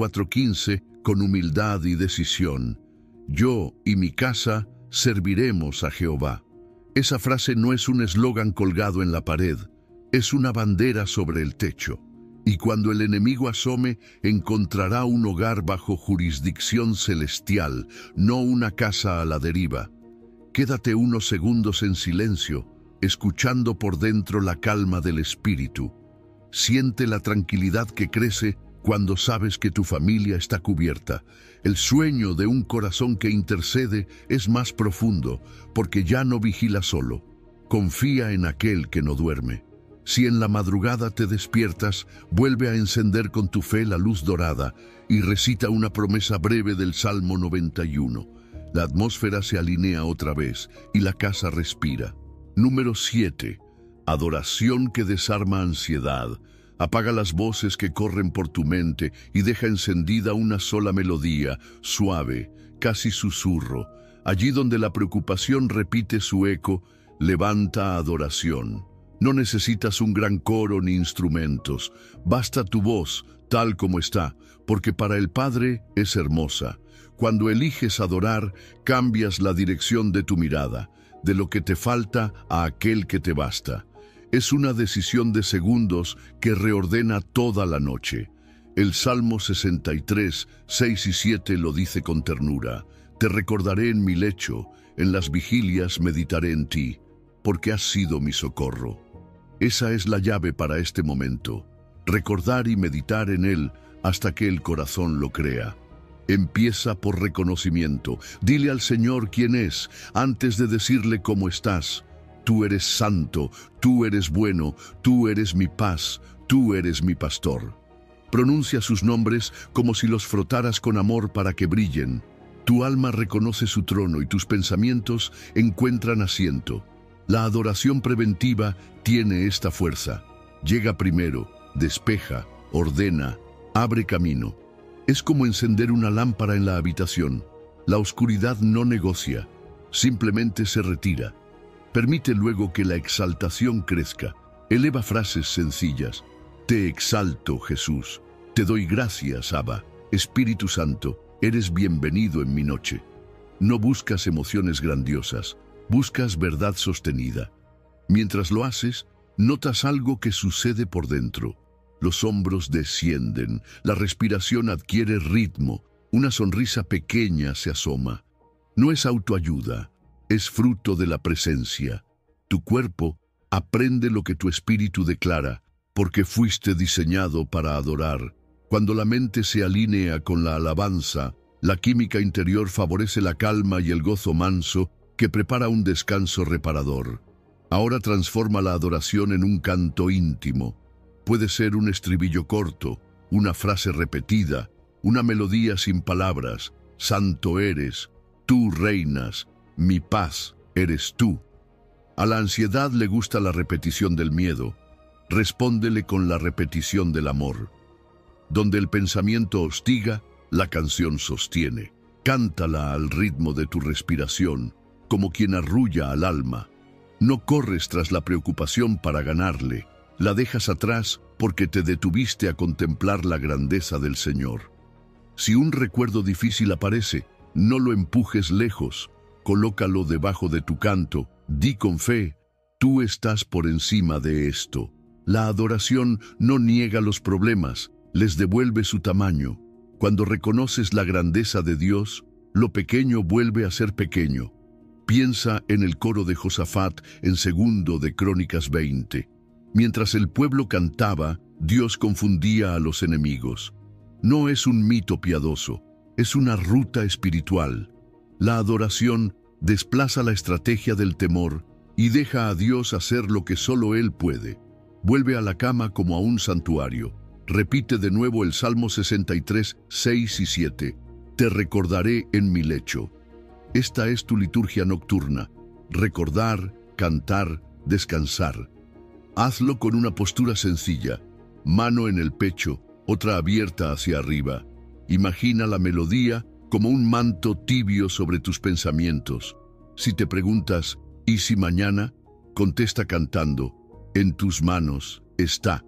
24:15 con humildad y decisión. Yo y mi casa serviremos a Jehová. Esa frase no es un eslogan colgado en la pared, es una bandera sobre el techo. Y cuando el enemigo asome, encontrará un hogar bajo jurisdicción celestial, no una casa a la deriva. Quédate unos segundos en silencio, escuchando por dentro la calma del espíritu. Siente la tranquilidad que crece cuando sabes que tu familia está cubierta. El sueño de un corazón que intercede es más profundo, porque ya no vigila solo. Confía en aquel que no duerme. Si en la madrugada te despiertas, vuelve a encender con tu fe la luz dorada y recita una promesa breve del Salmo 91. La atmósfera se alinea otra vez y la casa respira. Número 7. Adoración que desarma ansiedad. Apaga las voces que corren por tu mente y deja encendida una sola melodía, suave, casi susurro. Allí donde la preocupación repite su eco, levanta adoración. No necesitas un gran coro ni instrumentos. Basta tu voz, tal como está, porque para el Padre es hermosa. Cuando eliges adorar, cambias la dirección de tu mirada, de lo que te falta a aquel que te basta. Es una decisión de segundos que reordena toda la noche. El Salmo 63, 6 y 7 lo dice con ternura. Te recordaré en mi lecho, en las vigilias meditaré en ti, porque has sido mi socorro. Esa es la llave para este momento. Recordar y meditar en él hasta que el corazón lo crea. Empieza por reconocimiento. Dile al Señor quién es, antes de decirle cómo estás. Tú eres santo, tú eres bueno, tú eres mi paz, tú eres mi pastor. Pronuncia sus nombres como si los frotaras con amor para que brillen. Tu alma reconoce su trono y tus pensamientos encuentran asiento. La adoración preventiva tiene esta fuerza. Llega primero, despeja, ordena, abre camino. Es como encender una lámpara en la habitación. La oscuridad no negocia, simplemente se retira. Permite luego que la exaltación crezca. Eleva frases sencillas. Te exalto, Jesús. Te doy gracias, Abba. Espíritu Santo, eres bienvenido en mi noche. No buscas emociones grandiosas, buscas verdad sostenida. Mientras lo haces, notas algo que sucede por dentro. Los hombros descienden, la respiración adquiere ritmo, una sonrisa pequeña se asoma. No es autoayuda, es fruto de la presencia. Tu cuerpo aprende lo que tu espíritu declara, porque fuiste diseñado para adorar. Cuando la mente se alinea con la alabanza, la química interior favorece la calma y el gozo manso que prepara un descanso reparador. Ahora transforma la adoración en un canto íntimo. Puede ser un estribillo corto, una frase repetida, una melodía sin palabras. Santo eres, tú reinas, mi paz eres tú. A la ansiedad le gusta la repetición del miedo. Respóndele con la repetición del amor. Donde el pensamiento hostiga, la canción sostiene. Cántala al ritmo de tu respiración, como quien arrulla al alma. No corres tras la preocupación para ganarle, la dejas atrás porque te detuviste a contemplar la grandeza del Señor. Si un recuerdo difícil aparece, no lo empujes lejos, colócalo debajo de tu canto, di con fe, tú estás por encima de esto. La adoración no niega los problemas, les devuelve su tamaño. Cuando reconoces la grandeza de Dios, lo pequeño vuelve a ser pequeño. Piensa en el coro de Josafat en 2 de Crónicas 20. Mientras el pueblo cantaba, Dios confundía a los enemigos. No es un mito piadoso, es una ruta espiritual. La adoración desplaza la estrategia del temor y deja a Dios hacer lo que solo Él puede. Vuelve a la cama como a un santuario. Repite de nuevo el Salmo 63, 6 y 7. Te recordaré en mi lecho. Esta es tu liturgia nocturna. Recordar, cantar, descansar. Hazlo con una postura sencilla, mano en el pecho, otra abierta hacia arriba. Imagina la melodía como un manto tibio sobre tus pensamientos. Si te preguntas, ¿y si mañana? Contesta cantando, en tus manos está.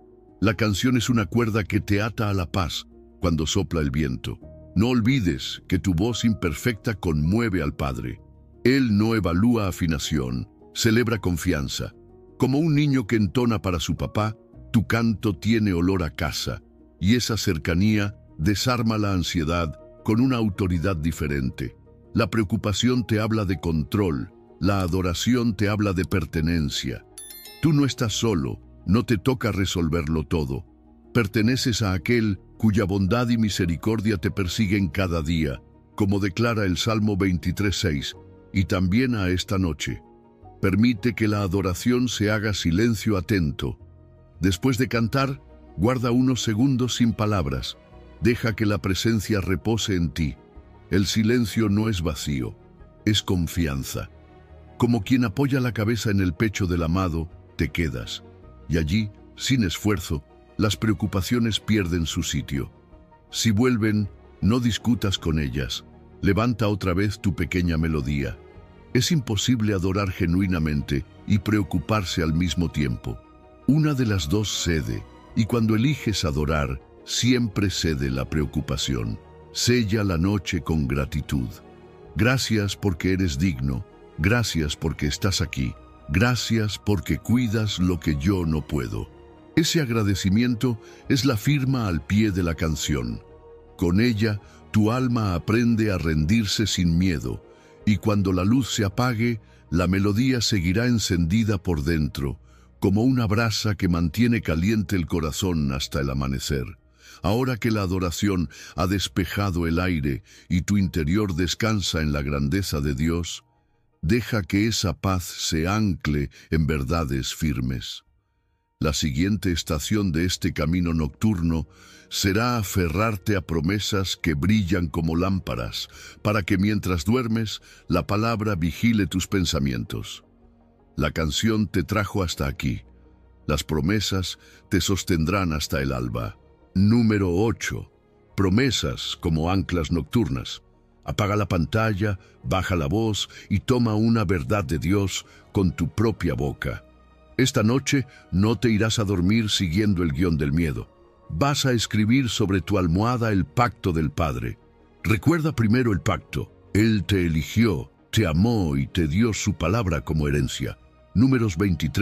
La canción es una cuerda que te ata a la paz cuando sopla el viento. No olvides que tu voz imperfecta conmueve al Padre. Él no evalúa afinación, celebra confianza. Como un niño que entona para su papá, tu canto tiene olor a casa, y esa cercanía desarma la ansiedad con una autoridad diferente. La preocupación te habla de control, la adoración te habla de pertenencia. Tú no estás solo, no te toca resolverlo todo. Perteneces a aquel cuya bondad y misericordia te persiguen cada día, como declara el Salmo 23:6, y también a esta noche. Permite que la adoración se haga silencio atento. Después de cantar, guarda unos segundos sin palabras. Deja que la presencia repose en ti. El silencio no es vacío, es confianza. Como quien apoya la cabeza en el pecho del amado, te quedas. Y allí, sin esfuerzo, las preocupaciones pierden su sitio. Si vuelven, no discutas con ellas. Levanta otra vez tu pequeña melodía. Es imposible adorar genuinamente y preocuparse al mismo tiempo. Una de las dos cede, y cuando eliges adorar, siempre cede la preocupación. Sella la noche con gratitud. Gracias porque eres digno. Gracias porque estás aquí. Gracias porque cuidas lo que yo no puedo. Ese agradecimiento es la firma al pie de la canción. Con ella, tu alma aprende a rendirse sin miedo, y cuando la luz se apague, la melodía seguirá encendida por dentro, como una brasa que mantiene caliente el corazón hasta el amanecer. Ahora que la adoración ha despejado el aire y tu interior descansa en la grandeza de Dios, deja que esa paz se ancle en verdades firmes. La siguiente estación de este camino nocturno será aferrarte a promesas que brillan como lámparas, para que mientras duermes, la palabra vigile tus pensamientos. La canción te trajo hasta aquí. Las promesas te sostendrán hasta el alba. Número 8. Promesas como anclas nocturnas. Apaga la pantalla, baja la voz y toma una verdad de Dios con tu propia boca. Esta noche no te irás a dormir siguiendo el guión del miedo. Vas a escribir sobre tu almohada el pacto del Padre. Recuerda primero el pacto. Él te eligió, te amó y te dio su palabra como herencia. Números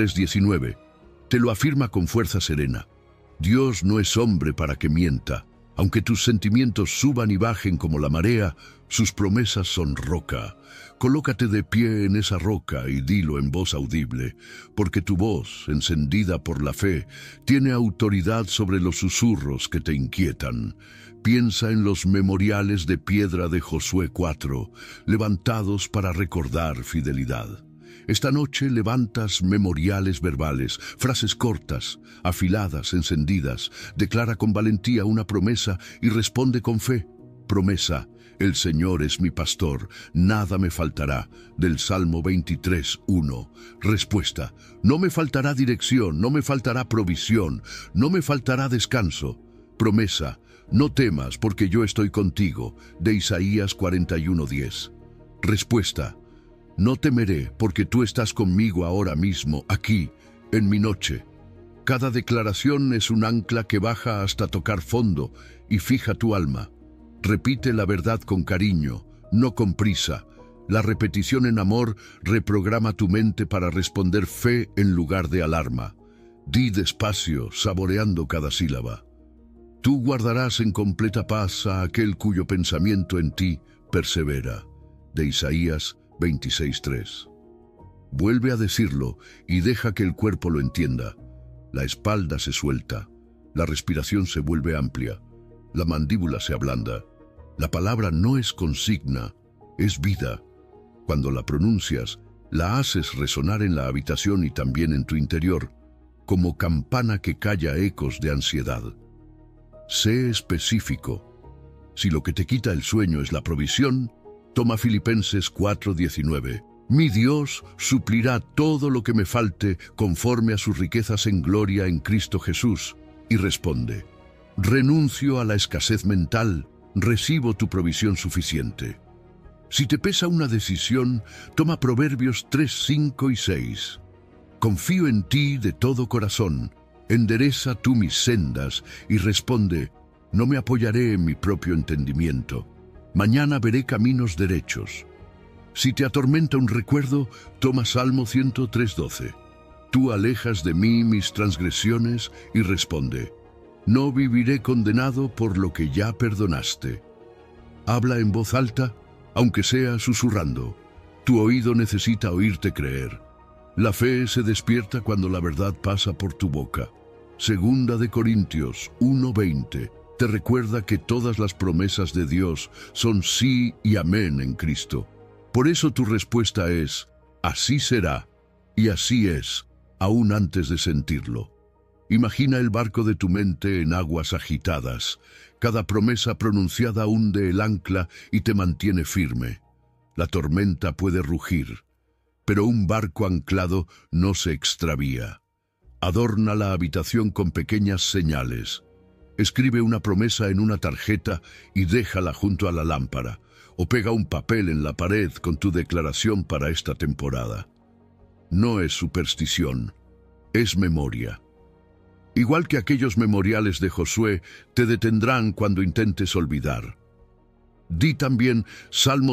23:19. Te lo afirma con fuerza serena. Dios no es hombre para que mienta. Aunque tus sentimientos suban y bajen como la marea, sus promesas son roca. Colócate de pie en esa roca y dilo en voz audible, porque tu voz, encendida por la fe, tiene autoridad sobre los susurros que te inquietan. Piensa en los memoriales de piedra de Josué 4, levantados para recordar fidelidad. Esta noche levantas memoriales verbales, frases cortas, afiladas, encendidas. Declara con valentía una promesa y responde con fe. Promesa: el Señor es mi pastor, nada me faltará. Del Salmo 23:1. Respuesta: no me faltará dirección, no me faltará provisión, no me faltará descanso. Promesa: no temas porque yo estoy contigo. De Isaías 41:10. Respuesta: no temeré porque tú estás conmigo ahora mismo, aquí, en mi noche. Cada declaración es un ancla que baja hasta tocar fondo y fija tu alma. Repite la verdad con cariño, no con prisa. La repetición en amor reprograma tu mente para responder fe en lugar de alarma. Di despacio, saboreando cada sílaba. Tú guardarás en completa paz a aquel cuyo pensamiento en ti persevera. De Isaías 26:3. Vuelve a decirlo y deja que el cuerpo lo entienda. La espalda se suelta, la respiración se vuelve amplia, la mandíbula se ablanda. La palabra no es consigna, es vida. Cuando la pronuncias, la haces resonar en la habitación y también en tu interior, como campana que calla ecos de ansiedad. Sé específico. Si lo que te quita el sueño es la provisión, toma Filipenses 4:19. Mi Dios suplirá todo lo que me falte conforme a sus riquezas en gloria en Cristo Jesús. Y responde: renuncio a la escasez mental, recibo tu provisión suficiente. Si te pesa una decisión, toma Proverbios 3, 5 y 6. Confío en ti de todo corazón, endereza tú mis sendas, y responde: no me apoyaré en mi propio entendimiento. Mañana veré caminos derechos. Si te atormenta un recuerdo, toma Salmo 103:12. Tú alejas de mí mis transgresiones y responde: no viviré condenado por lo que ya perdonaste. Habla en voz alta, aunque sea susurrando. Tu oído necesita oírte creer. La fe se despierta cuando la verdad pasa por tu boca. Segunda de Corintios 1:20. Te recuerda que todas las promesas de Dios son sí y amén en Cristo. Por eso tu respuesta es: así será, y así es, aún antes de sentirlo. Imagina el barco de tu mente en aguas agitadas. Cada promesa pronunciada hunde el ancla y te mantiene firme. La tormenta puede rugir, pero un barco anclado no se extravía. Adorna la habitación con pequeñas señales. Escribe una promesa en una tarjeta y déjala junto a la lámpara, o pega un papel en la pared con tu declaración para esta temporada. No es superstición, es memoria. Igual que aquellos memoriales de Josué, te detendrán cuando intentes olvidar. Di también Salmo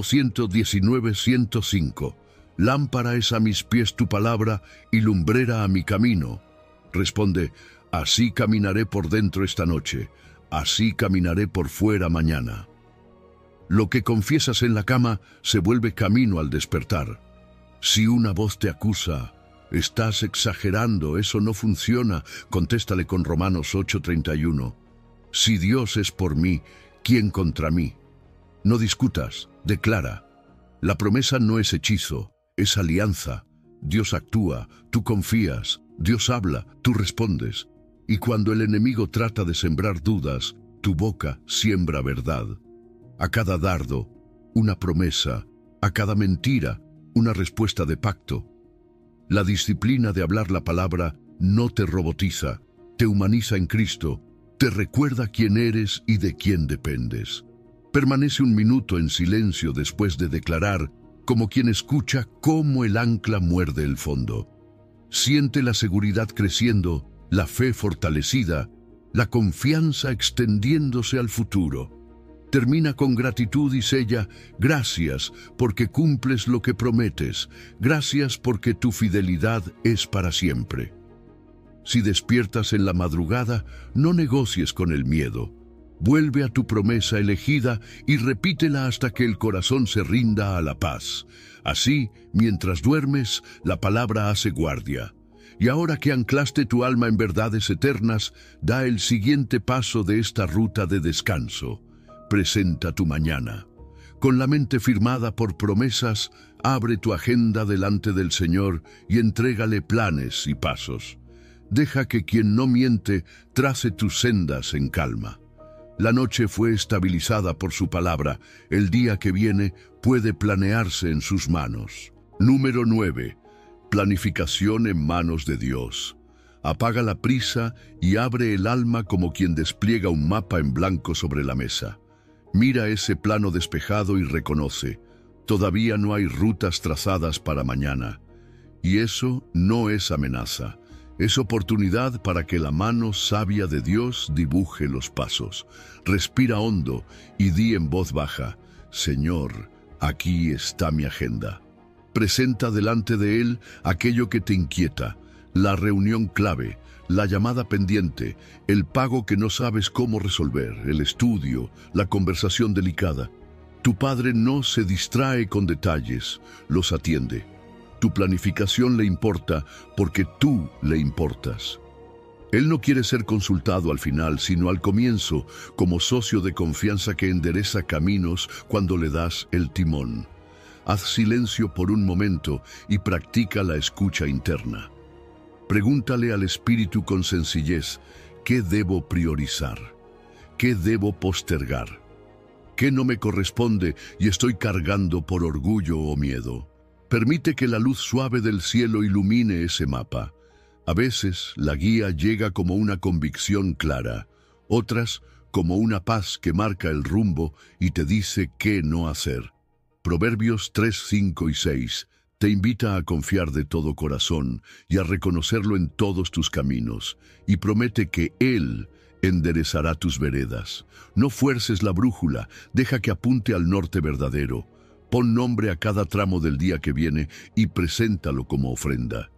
119:105. Lámpara es a mis pies tu palabra y lumbrera a mi camino. Responde: así caminaré por dentro esta noche, así caminaré por fuera mañana. Lo que confiesas en la cama se vuelve camino al despertar. Si una voz te acusa: estás exagerando, eso no funciona, contéstale con Romanos 8:31. Si Dios es por mí, ¿quién contra mí? No discutas, declara. La promesa no es hechizo, es alianza. Dios actúa, tú confías, Dios habla, tú respondes. Y cuando el enemigo trata de sembrar dudas, tu boca siembra verdad. A cada dardo, una promesa; a cada mentira, una respuesta de pacto. La disciplina de hablar la palabra no te robotiza, te humaniza en Cristo, te recuerda quién eres y de quién dependes. Permanece un minuto en silencio después de declarar, como quien escucha cómo el ancla muerde el fondo. Siente la seguridad creciendo, la fe fortalecida, la confianza extendiéndose al futuro. Termina con gratitud y sella: gracias porque cumples lo que prometes, gracias porque tu fidelidad es para siempre. Si despiertas en la madrugada, no negocies con el miedo. Vuelve a tu promesa elegida y repítela hasta que el corazón se rinda a la paz. Así, mientras duermes, la palabra hace guardia. Y ahora que anclaste tu alma en verdades eternas, da el siguiente paso de esta ruta de descanso. Presenta tu mañana. Con la mente firmada por promesas, abre tu agenda delante del Señor y entrégale planes y pasos. Deja que quien no miente trace tus sendas en calma. La noche fue estabilizada por su palabra. El día que viene puede planearse en sus manos. Número 9. Planificación en manos de Dios. Apaga la prisa y abre el alma como quien despliega un mapa en blanco sobre la mesa. Mira ese plano despejado y reconoce: todavía no hay rutas trazadas para mañana. Y eso no es amenaza. Es oportunidad para que la mano sabia de Dios dibuje los pasos. Respira hondo y di en voz baja: Señor, aquí está mi agenda. Presenta delante de Él aquello que te inquieta, la reunión clave, la llamada pendiente, el pago que no sabes cómo resolver, el estudio, la conversación delicada. Tu Padre no se distrae con detalles, los atiende. Tu planificación le importa porque tú le importas. Él no quiere ser consultado al final, sino al comienzo, como socio de confianza que endereza caminos cuando le das el timón. Haz silencio por un momento y practica la escucha interna. Pregúntale al Espíritu con sencillez: ¿qué debo priorizar? ¿Qué debo postergar? ¿Qué no me corresponde y estoy cargando por orgullo o miedo? Permite que la luz suave del cielo ilumine ese mapa. A veces la guía llega como una convicción clara, otras como una paz que marca el rumbo y te dice qué no hacer. Proverbios 3, 5 y 6 te invita a confiar de todo corazón y a reconocerlo en todos tus caminos, y promete que Él enderezará tus veredas. No fuerces la brújula, deja que apunte al norte verdadero. Pon nombre a cada tramo del día que viene y preséntalo como ofrenda.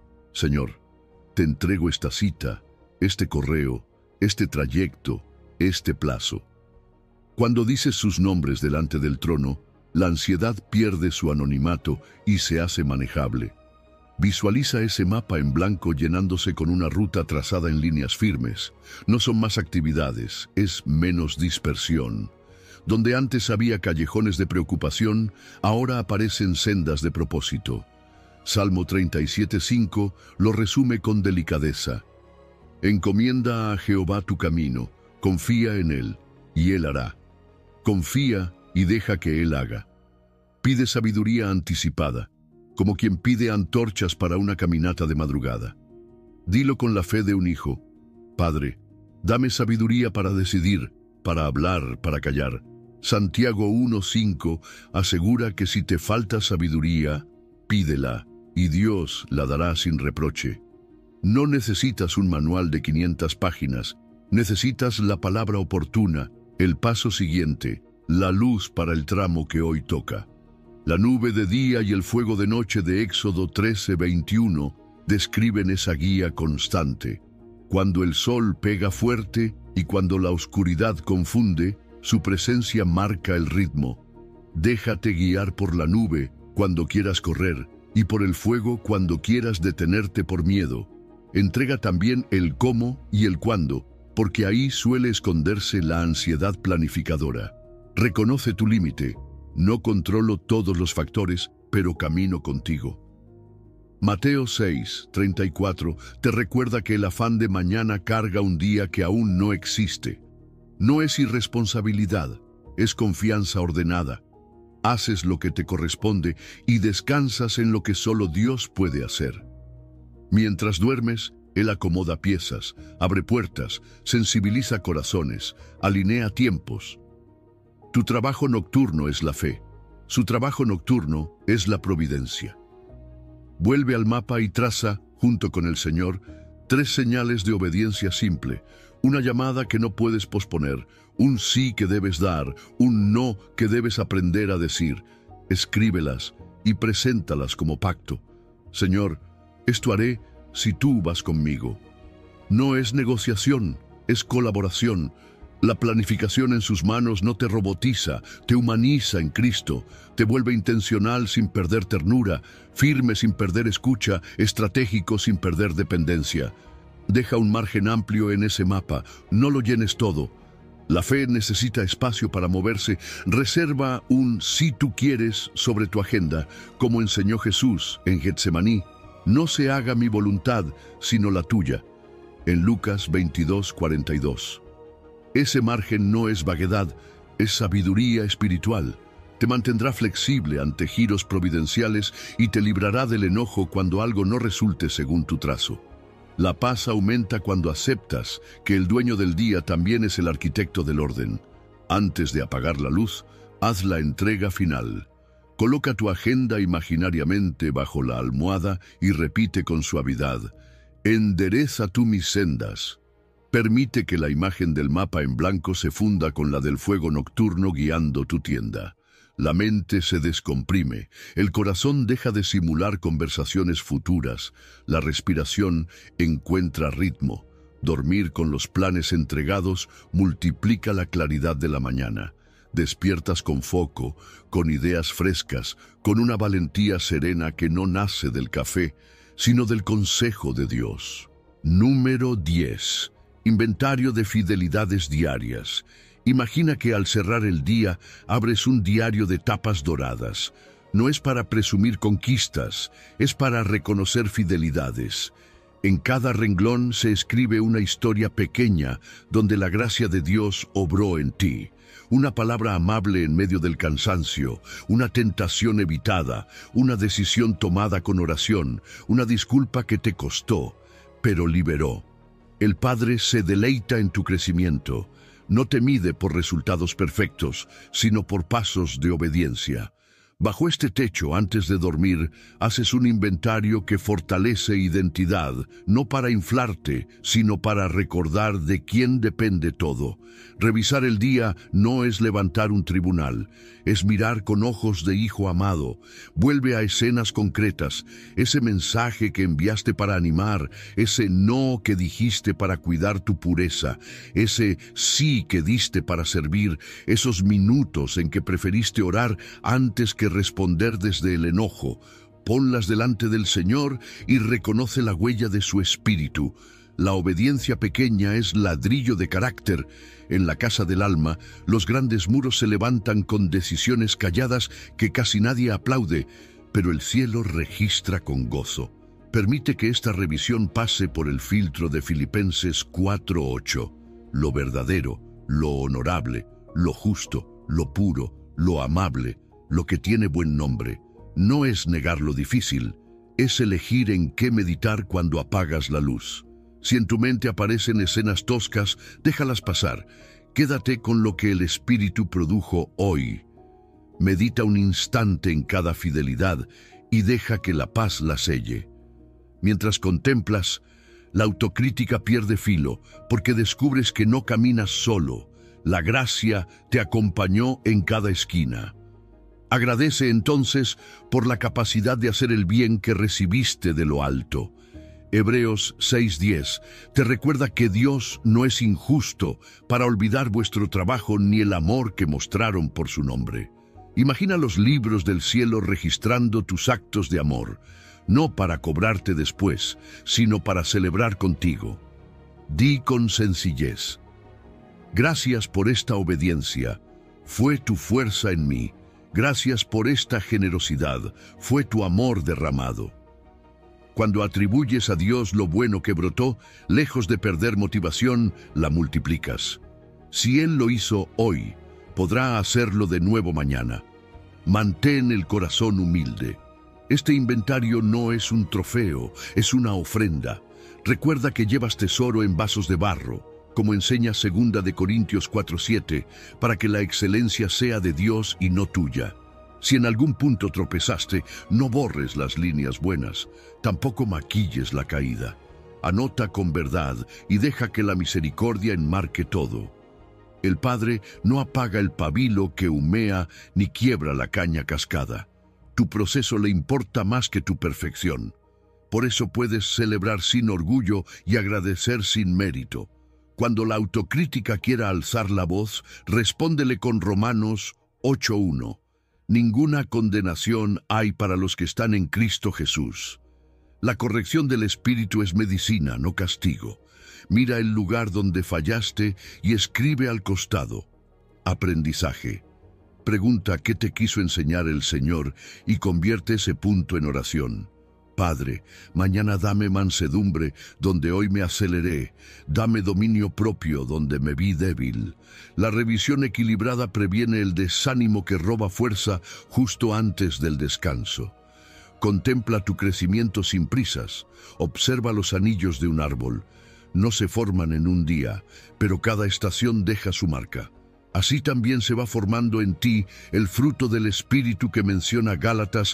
Señor, te entrego esta cita, este correo, este trayecto, este plazo. Cuando dices sus nombres delante del trono, la ansiedad pierde su anonimato y se hace manejable. Visualiza ese mapa en blanco llenándose con una ruta trazada en líneas firmes. No son más actividades, es menos dispersión. Donde antes había callejones de preocupación, ahora aparecen sendas de propósito. Salmo 37:5 lo resume con delicadeza. Encomienda a Jehová tu camino, confía en Él, y Él hará. Confía y deja que Él haga. Pide sabiduría anticipada, como quien pide antorchas para una caminata de madrugada. Dilo con la fe de un hijo: Padre, dame sabiduría para decidir, para hablar, para callar. Santiago 1:5 asegura que si te falta sabiduría, pídela, y Dios la dará sin reproche. No necesitas un manual de 500 páginas, necesitas la palabra oportuna, el paso siguiente, la luz para el tramo que hoy toca. La nube de día y el fuego de noche de Éxodo 13:21 describen esa guía constante. Cuando el sol pega fuerte y cuando la oscuridad confunde, su presencia marca el ritmo. Déjate guiar por la nube cuando quieras correr y por el fuego cuando quieras detenerte por miedo. Entrega también el cómo y el cuándo, porque ahí suele esconderse la ansiedad planificadora. Reconoce tu límite. No controlo todos los factores, pero camino contigo. Mateo 6:34 te recuerda que el afán de mañana carga un día que aún no existe. No es irresponsabilidad, es confianza ordenada. Haces lo que te corresponde y descansas en lo que solo Dios puede hacer. Mientras duermes, Él acomoda piezas, abre puertas, sensibiliza corazones, alinea tiempos. Tu trabajo nocturno es la fe. Su trabajo nocturno es la providencia. Vuelve al mapa y traza, junto con el Señor, 3 señales de obediencia simple, una llamada que no puedes posponer, un sí que debes dar, un no que debes aprender a decir. Escríbelas y preséntalas como pacto. Señor, esto haré si tú vas conmigo. No es negociación, es colaboración. La planificación en sus manos no te robotiza, te humaniza en Cristo, te vuelve intencional sin perder ternura, firme sin perder escucha, estratégico sin perder dependencia. Deja un margen amplio en ese mapa, no lo llenes todo. La fe necesita espacio para moverse. Reserva un si tú quieres sobre tu agenda, como enseñó Jesús en Getsemaní. No se haga mi voluntad, sino la tuya. En Lucas 22:42. Ese margen no es vaguedad, es sabiduría espiritual. Te mantendrá flexible ante giros providenciales y te librará del enojo cuando algo no resulte según tu trazo. La paz aumenta cuando aceptas que el dueño del día también es el arquitecto del orden. Antes de apagar la luz, haz la entrega final. Coloca tu agenda imaginariamente bajo la almohada y repite con suavidad: endereza tú mis sendas. Permite que la imagen del mapa en blanco se funda con la del fuego nocturno guiando tu tienda. La mente se descomprime, el corazón deja de simular conversaciones futuras, la respiración encuentra ritmo. Dormir con los planes entregados multiplica la claridad de la mañana. Despiertas con foco, con ideas frescas, con una valentía serena que no nace del café, sino del consejo de Dios. Número 10. Inventario de fidelidades diarias. Imagina que al cerrar el día abres un diario de tapas doradas. No es para presumir conquistas, es para reconocer fidelidades. En cada renglón se escribe una historia pequeña donde la gracia de Dios obró en ti. Una palabra amable en medio del cansancio, una tentación evitada, una decisión tomada con oración, una disculpa que te costó, pero liberó. El Padre se deleita en tu crecimiento. No te mide por resultados perfectos, sino por pasos de obediencia. Bajo este techo, antes de dormir, haces un inventario que fortalece identidad, no para inflarte, sino para recordar de quién depende todo. Revisar el día no es levantar un tribunal, es mirar con ojos de hijo amado. Vuelve a escenas concretas, ese mensaje que enviaste para animar, ese no que dijiste para cuidar tu pureza, ese sí que diste para servir, esos minutos en que preferiste orar antes que responder desde el enojo. Ponlas delante del Señor y reconoce la huella de su espíritu. La obediencia pequeña es ladrillo de carácter. En la casa del alma, los grandes muros se levantan con decisiones calladas que casi nadie aplaude, pero el cielo registra con gozo. Permite que esta revisión pase por el filtro de Filipenses 4:8. Lo verdadero, lo honorable, lo justo, lo puro, lo amable, lo que tiene buen nombre. No es negar lo difícil, es elegir en qué meditar cuando apagas la luz. Si en tu mente aparecen escenas toscas, déjalas pasar. Quédate con lo que el Espíritu produjo hoy. Medita un instante en cada fidelidad y deja que la paz la selle. Mientras contemplas, la autocrítica pierde filo porque descubres que no caminas solo. La gracia te acompañó en cada esquina. Agradece entonces por la capacidad de hacer el bien que recibiste de lo alto. Hebreos 6:10 te recuerda que Dios no es injusto para olvidar vuestro trabajo ni el amor que mostraron por su nombre. Imagina los libros del cielo registrando tus actos de amor, no para cobrarte después, sino para celebrar contigo. Di con sencillez: gracias por esta obediencia, fue tu fuerza en mí. Gracias por esta generosidad, fue tu amor derramado. Cuando atribuyes a Dios lo bueno que brotó, lejos de perder motivación, la multiplicas. Si Él lo hizo hoy, podrá hacerlo de nuevo mañana. Mantén el corazón humilde. Este inventario no es un trofeo, es una ofrenda. Recuerda que llevas tesoro en vasos de barro, como enseña 2 de Corintios 4:7, para que la excelencia sea de Dios y no tuya. Si en algún punto tropezaste, no borres las líneas buenas, tampoco maquilles la caída. Anota con verdad y deja que la misericordia enmarque todo. El Padre no apaga el pabilo que humea ni quiebra la caña cascada. Tu proceso le importa más que tu perfección. Por eso puedes celebrar sin orgullo y agradecer sin mérito. Cuando la autocrítica quiera alzar la voz, respóndele con Romanos 8:1. Ninguna condenación hay para los que están en Cristo Jesús. La corrección del espíritu es medicina, no castigo. Mira el lugar donde fallaste y escribe al costado: aprendizaje. Pregunta qué te quiso enseñar el Señor y convierte ese punto en oración. Padre, mañana dame mansedumbre donde hoy me aceleré, dame dominio propio donde me vi débil. La revisión equilibrada previene el desánimo que roba fuerza justo antes del descanso. Contempla tu crecimiento sin prisas, observa los anillos de un árbol. No se forman en un día, pero cada estación deja su marca. Así también se va formando en ti el fruto del Espíritu que menciona Gálatas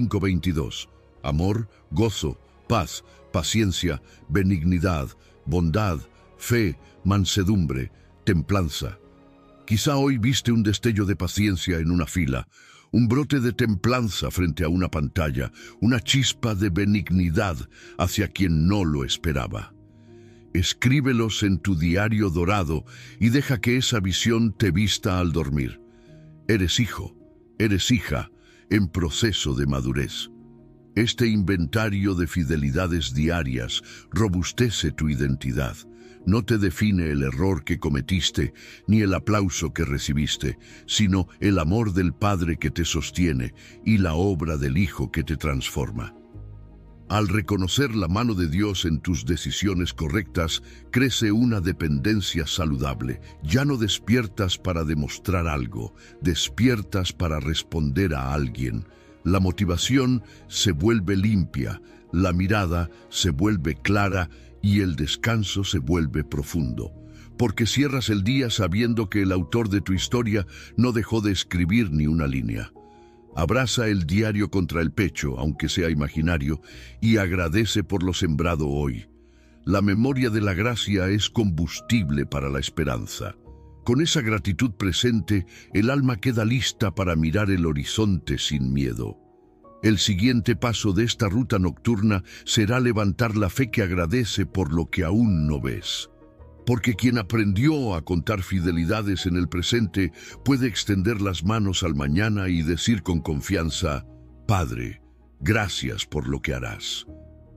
5:22. Amor, gozo, paz, paciencia, benignidad, bondad, fe, mansedumbre, templanza. Quizá hoy viste un destello de paciencia en una fila, un brote de templanza frente a una pantalla, una chispa de benignidad hacia quien no lo esperaba. Escríbelos en tu diario dorado y deja que esa visión te vista al dormir. Eres hijo, eres hija, en proceso de madurez. Este inventario de fidelidades diarias robustece tu identidad. No te define el error que cometiste, ni el aplauso que recibiste, sino el amor del Padre que te sostiene y la obra del Hijo que te transforma. Al reconocer la mano de Dios en tus decisiones correctas, crece una dependencia saludable. Ya no despiertas para demostrar algo, despiertas para responder a alguien. La motivación se vuelve limpia, la mirada se vuelve clara y el descanso se vuelve profundo. Porque cierras el día sabiendo que el autor de tu historia no dejó de escribir ni una línea. Abraza el diario contra el pecho, aunque sea imaginario, y agradece por lo sembrado hoy. La memoria de la gracia es combustible para la esperanza. Con esa gratitud presente, el alma queda lista para mirar el horizonte sin miedo. El siguiente paso de esta ruta nocturna será levantar la fe que agradece por lo que aún no ves. Porque quien aprendió a contar fidelidades en el presente puede extender las manos al mañana y decir con confianza: Padre, gracias por lo que harás.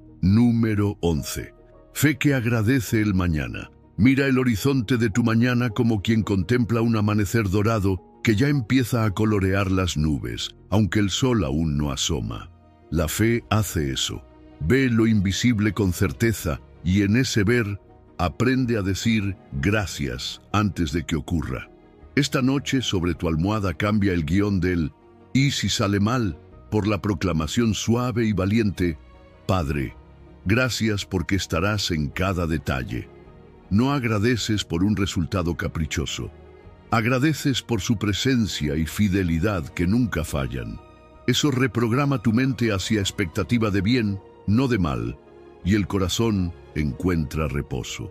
Número 11. Fe que agradece el mañana. Mira el horizonte de tu mañana como quien contempla un amanecer dorado que ya empieza a colorear las nubes, aunque el sol aún no asoma. La fe hace eso. Ve lo invisible con certeza y en ese ver aprende a decir gracias antes de que ocurra. Esta noche sobre tu almohada cambia el guión del «y si sale mal» por la proclamación suave y valiente: Padre, gracias porque estarás en cada detalle. No agradeces por un resultado caprichoso. Agradeces por su presencia y fidelidad que nunca fallan. Eso reprograma tu mente hacia expectativa de bien, no de mal, y el corazón encuentra reposo.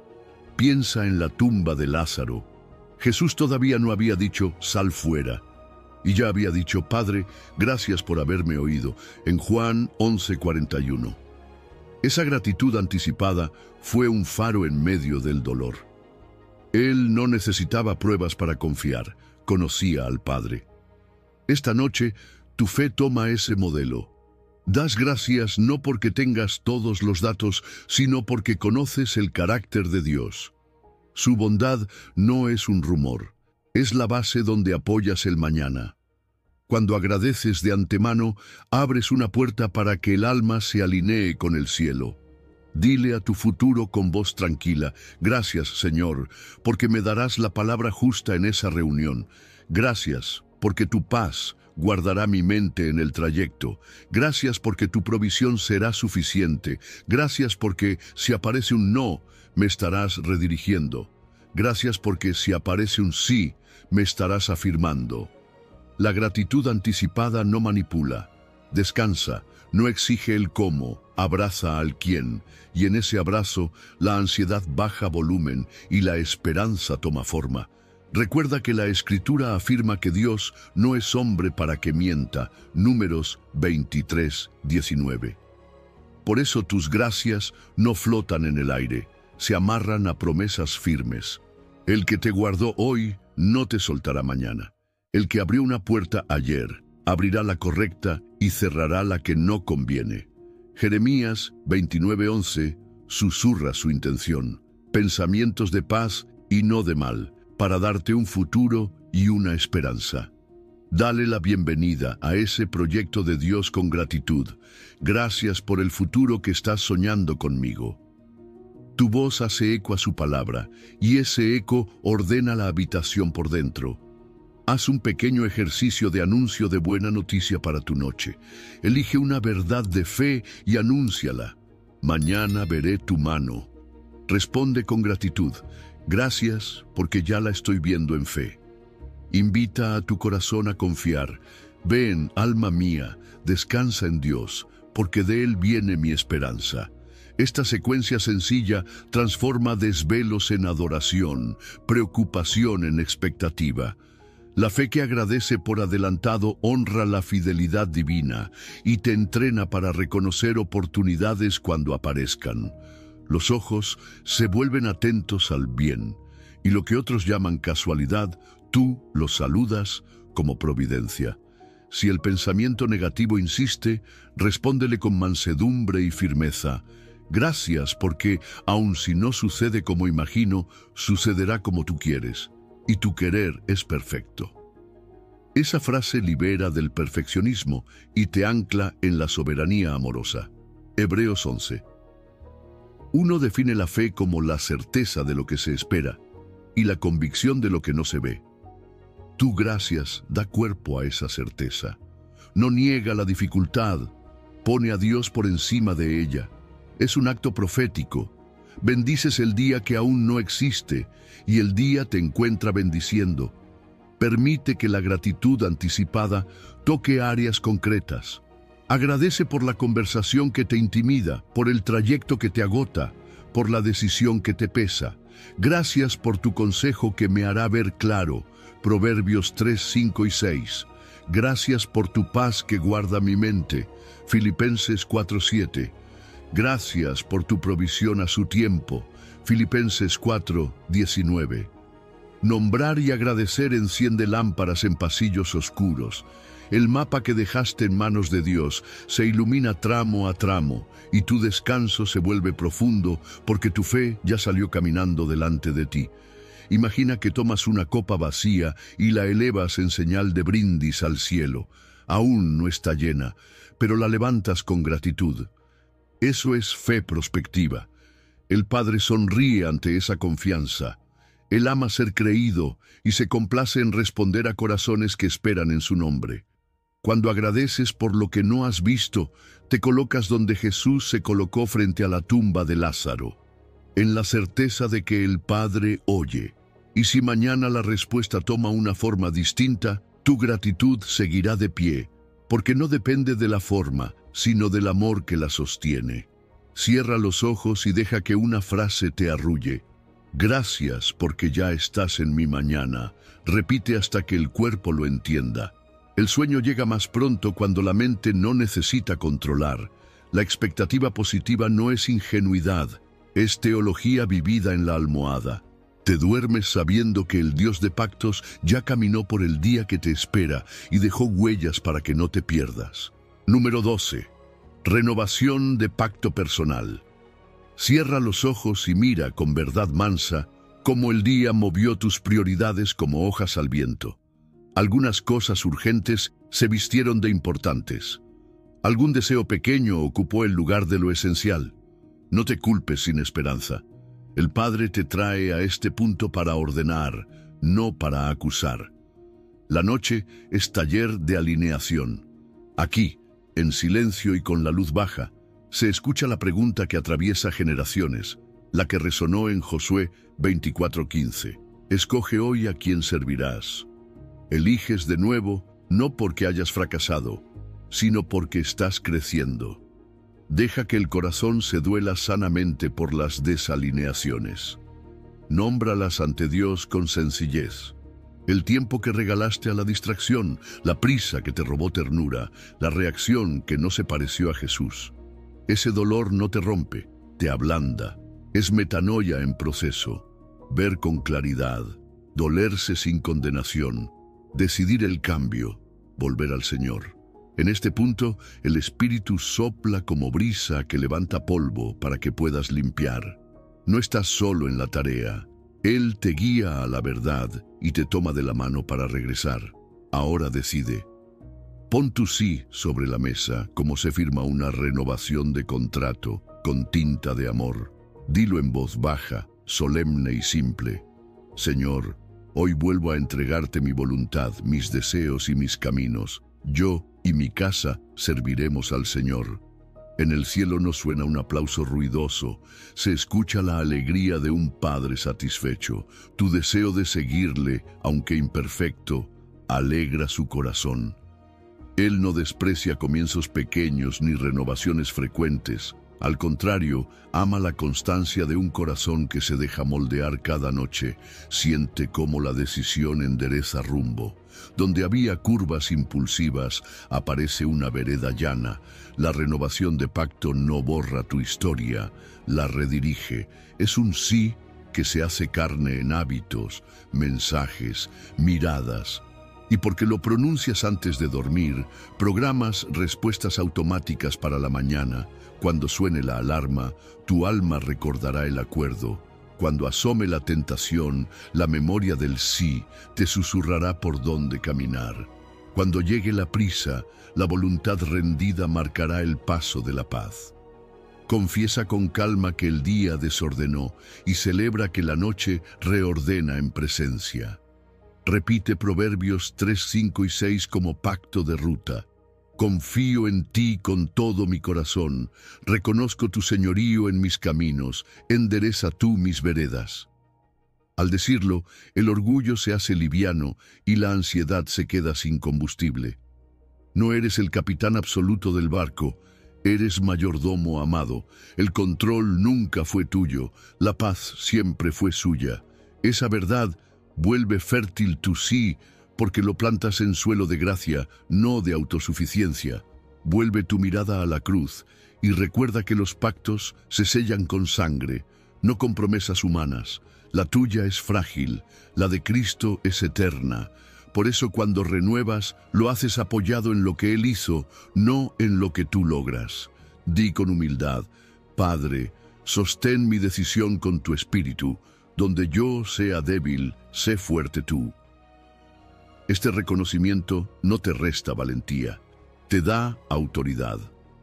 Piensa en la tumba de Lázaro. Jesús todavía no había dicho «sal fuera», y ya había dicho «Padre, gracias por haberme oído», en Juan 11:41. Esa gratitud anticipada fue un faro en medio del dolor. Él no necesitaba pruebas para confiar, conocía al Padre. Esta noche, tu fe toma ese modelo. Das gracias no porque tengas todos los datos, sino porque conoces el carácter de Dios. Su bondad no es un rumor, es la base donde apoyas el mañana. Cuando agradeces de antemano, abres una puerta para que el alma se alinee con el cielo. Dile a tu futuro con voz tranquila: gracias, Señor, porque me darás la palabra justa en esa reunión. Gracias, porque tu paz guardará mi mente en el trayecto. Gracias porque tu provisión será suficiente. Gracias porque si aparece un no, me estarás redirigiendo. Gracias porque si aparece un sí, me estarás afirmando. La gratitud anticipada no manipula, descansa, no exige el cómo, abraza al quién, y en ese abrazo la ansiedad baja volumen y la esperanza toma forma. Recuerda que la Escritura afirma que Dios no es hombre para que mienta, Números 23:19. Por eso tus gracias no flotan en el aire, se amarran a promesas firmes. El que te guardó hoy no te soltará mañana. El que abrió una puerta ayer, abrirá la correcta y cerrará la que no conviene. Jeremías 29:11 susurra su intención, pensamientos de paz y no de mal, para darte un futuro y una esperanza. Dale la bienvenida a ese proyecto de Dios con gratitud. Gracias por el futuro que estás soñando conmigo. Tu voz hace eco a su palabra, y ese eco ordena la habitación por dentro. Haz un pequeño ejercicio de anuncio de buena noticia para tu noche. Elige una verdad de fe y anúnciala. Mañana veré tu mano. Responde con gratitud. Gracias porque ya la estoy viendo en fe. Invita a tu corazón a confiar. Ven, alma mía, descansa en Dios, porque de Él viene mi esperanza. Esta secuencia sencilla transforma desvelos en adoración, preocupación en expectativa. La fe que agradece por adelantado honra la fidelidad divina y te entrena para reconocer oportunidades cuando aparezcan. Los ojos se vuelven atentos al bien, y lo que otros llaman casualidad, tú lo saludas como providencia. Si el pensamiento negativo insiste, respóndele con mansedumbre y firmeza. Gracias porque, aun si no sucede como imagino, sucederá como tú quieres, y tu querer es perfecto. Esa frase libera del perfeccionismo y te ancla en la soberanía amorosa. Hebreos 11. Uno define la fe como la certeza de lo que se espera y la convicción de lo que no se ve. Tu gracias da cuerpo a esa certeza. No niega la dificultad, pone a Dios por encima de ella. Es un acto profético. Bendices el día que aún no existe y el día te encuentra bendiciendo. Permite que la gratitud anticipada toque áreas concretas. Agradece por la conversación que te intimida, por el trayecto que te agota, por la decisión que te pesa. Gracias por tu consejo que me hará ver claro. Proverbios 3, 5 y 6. Gracias por tu paz que guarda mi mente. Filipenses 4, 7. Gracias por tu provisión a su tiempo. Filipenses 4, 19. Nombrar y agradecer enciende lámparas en pasillos oscuros. El mapa que dejaste en manos de Dios se ilumina tramo a tramo y tu descanso se vuelve profundo porque tu fe ya salió caminando delante de ti. Imagina que tomas una copa vacía y la elevas en señal de brindis al cielo. Aún no está llena, pero la levantas con gratitud. Eso es fe prospectiva. El Padre sonríe ante esa confianza. Él ama ser creído y se complace en responder a corazones que esperan en su nombre. Cuando agradeces por lo que no has visto, te colocas donde Jesús se colocó frente a la tumba de Lázaro, en la certeza de que el Padre oye. Y si mañana la respuesta toma una forma distinta, tu gratitud seguirá de pie, porque no depende de la forma, sino del amor que la sostiene. Cierra los ojos y deja que una frase te arrulle. Gracias porque ya estás en mi mañana. Repite hasta que el cuerpo lo entienda. El sueño llega más pronto cuando la mente no necesita controlar. La expectativa positiva no es ingenuidad, es teología vivida en la almohada. Te duermes sabiendo que el Dios de pactos ya caminó por el día que te espera y dejó huellas para que no te pierdas. Número 12. Renovación de pacto personal. Cierra los ojos y mira con verdad mansa cómo el día movió tus prioridades como hojas al viento. Algunas cosas urgentes se vistieron de importantes. Algún deseo pequeño ocupó el lugar de lo esencial. No te culpes sin esperanza. El Padre te trae a este punto para ordenar, no para acusar. La noche es taller de alineación. Aquí, en silencio y con la luz baja, se escucha la pregunta que atraviesa generaciones, la que resonó en Josué 24:15. Escoge hoy a quién servirás. Eliges de nuevo, no porque hayas fracasado, sino porque estás creciendo. Deja que el corazón se duela sanamente por las desalineaciones. Nómbralas ante Dios con sencillez. El tiempo que regalaste a la distracción, la prisa que te robó ternura, la reacción que no se pareció a Jesús. Ese dolor no te rompe, te ablanda. Es metanoia en proceso, ver con claridad, dolerse sin condenación, decidir el cambio, volver al Señor. En este punto, el Espíritu sopla como brisa que levanta polvo para que puedas limpiar. No estás solo en la tarea. Él te guía a la verdad y te toma de la mano para regresar. Ahora decide. Pon tu sí sobre la mesa como se firma una renovación de contrato con tinta de amor. Dilo en voz baja, solemne y simple. Señor, hoy vuelvo a entregarte mi voluntad, mis deseos y mis caminos. Yo y mi casa serviremos al Señor. En el cielo no suena un aplauso ruidoso, se escucha la alegría de un padre satisfecho. Tu deseo de seguirle, aunque imperfecto, alegra su corazón. Él no desprecia comienzos pequeños ni renovaciones frecuentes. Al contrario, ama la constancia de un corazón que se deja moldear cada noche, siente cómo la decisión endereza rumbo. Donde había curvas impulsivas, aparece una vereda llana. La renovación de pacto no borra tu historia, la redirige. Es un sí que se hace carne en hábitos, mensajes, miradas. Y porque lo pronuncias antes de dormir, programas respuestas automáticas para la mañana. Cuando suene la alarma, tu alma recordará el acuerdo. Cuando asome la tentación, la memoria del sí te susurrará por dónde caminar. Cuando llegue la prisa, la voluntad rendida marcará el paso de la paz. Confiesa con calma que el día desordenó y celebra que la noche reordena en presencia. Repite Proverbios 3, 5 y 6 como pacto de ruta. Confío en ti con todo mi corazón, reconozco tu señorío en mis caminos, endereza tú mis veredas. Al decirlo, el orgullo se hace liviano y la ansiedad se queda sin combustible. No eres el capitán absoluto del barco, eres mayordomo amado. El control nunca fue tuyo, la paz siempre fue suya. Esa verdad vuelve fértil tu sí, porque lo plantas en suelo de gracia, no de autosuficiencia. Vuelve tu mirada a la cruz y recuerda que los pactos se sellan con sangre, no con promesas humanas. La tuya es frágil, la de Cristo es eterna. Por eso cuando renuevas, lo haces apoyado en lo que Él hizo, no en lo que tú logras. Di con humildad, Padre, sostén mi decisión con tu espíritu. Donde yo sea débil, sé fuerte tú. Este reconocimiento no te resta valentía, te da autoridad.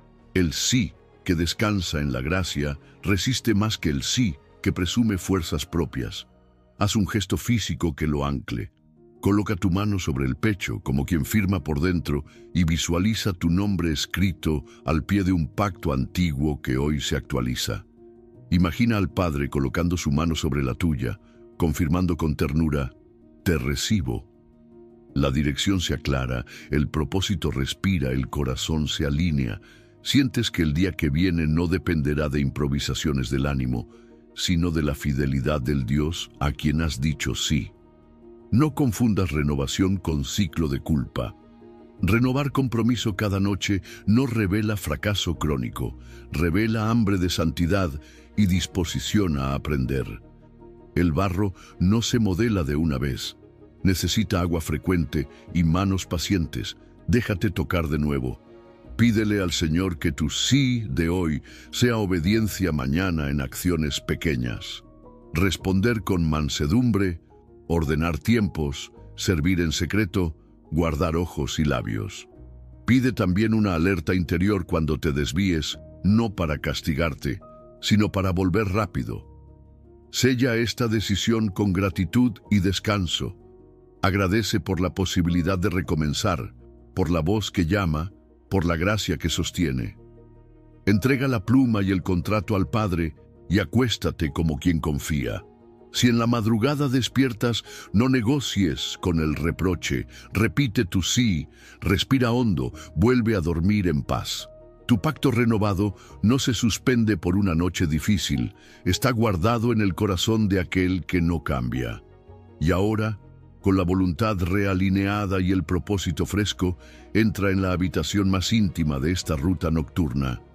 El sí que descansa en la gracia resiste más que el sí que presume fuerzas propias. Haz un gesto físico que lo ancle. Coloca tu mano sobre el pecho como quien firma por dentro y visualiza tu nombre escrito al pie de un pacto antiguo que hoy se actualiza. Imagina al Padre colocando su mano sobre la tuya, confirmando con ternura, te recibo. La dirección se aclara, el propósito respira, el corazón se alinea. Sientes que el día que viene no dependerá de improvisaciones del ánimo, sino de la fidelidad del Dios a quien has dicho sí. No confundas renovación con ciclo de culpa. Renovar compromiso cada noche no revela fracaso crónico, revela hambre de santidad y disposición a aprender. El barro no se modela de una vez. Necesita agua frecuente y manos pacientes. Déjate tocar de nuevo. Pídele al Señor que tu sí de hoy sea obediencia mañana en acciones pequeñas. Responder con mansedumbre, ordenar tiempos, servir en secreto, guardar ojos y labios. Pide también una alerta interior cuando te desvíes, no para castigarte, sino para volver rápido. Sella esta decisión con gratitud y descanso. Agradece por la posibilidad de recomenzar, por la voz que llama, por la gracia que sostiene. Entrega la pluma y el contrato al Padre y acuéstate como quien confía. Si en la madrugada despiertas, no negocies con el reproche, repite tu sí, respira hondo, vuelve a dormir en paz. Tu pacto renovado no se suspende por una noche difícil, está guardado en el corazón de aquel que no cambia. Y ahora, con la voluntad realineada y el propósito fresco, entra en la habitación más íntima de esta ruta nocturna.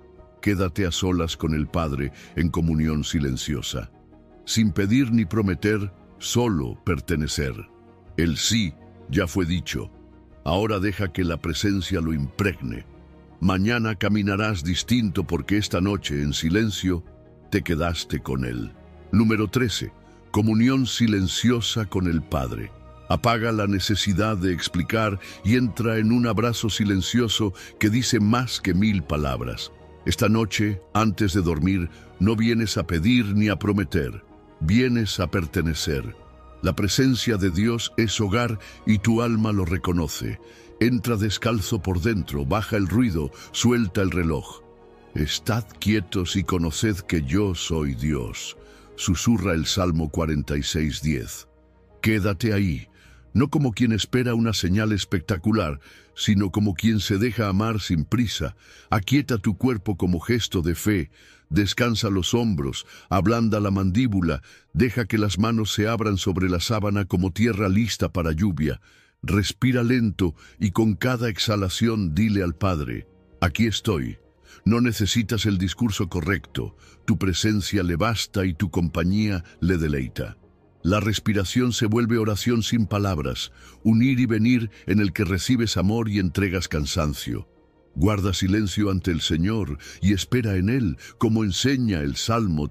quédate a solas con el Padre en comunión silenciosa. Sin pedir ni prometer, solo pertenecer. El sí ya fue dicho. Ahora deja que la presencia lo impregne. Mañana caminarás distinto porque esta noche, en silencio, te quedaste con Él. Número 13. Comunión silenciosa con el Padre. Apaga la necesidad de explicar y entra en un abrazo silencioso que dice más que 1000 palabras. Esta noche, antes de dormir, no vienes a pedir ni a prometer, vienes a pertenecer. La presencia de Dios es hogar y tu alma lo reconoce. Entra descalzo por dentro, baja el ruido, suelta el reloj. Estad quietos y conoced que yo soy Dios, susurra el Salmo 46:10. Quédate ahí, no como quien espera una señal espectacular, sino como quien se deja amar sin prisa. Aquieta tu cuerpo como gesto de fe, descansa los hombros, ablanda la mandíbula, deja que las manos se abran sobre la sábana como tierra lista para lluvia. Respira lento y con cada exhalación dile al Padre: aquí estoy. No necesitas el discurso correcto, tu presencia le basta y tu compañía le deleita. La respiración se vuelve oración sin palabras, un ir y venir en el que recibes amor y entregas cansancio. Guarda silencio ante el Señor y espera en Él, como enseña el Salmo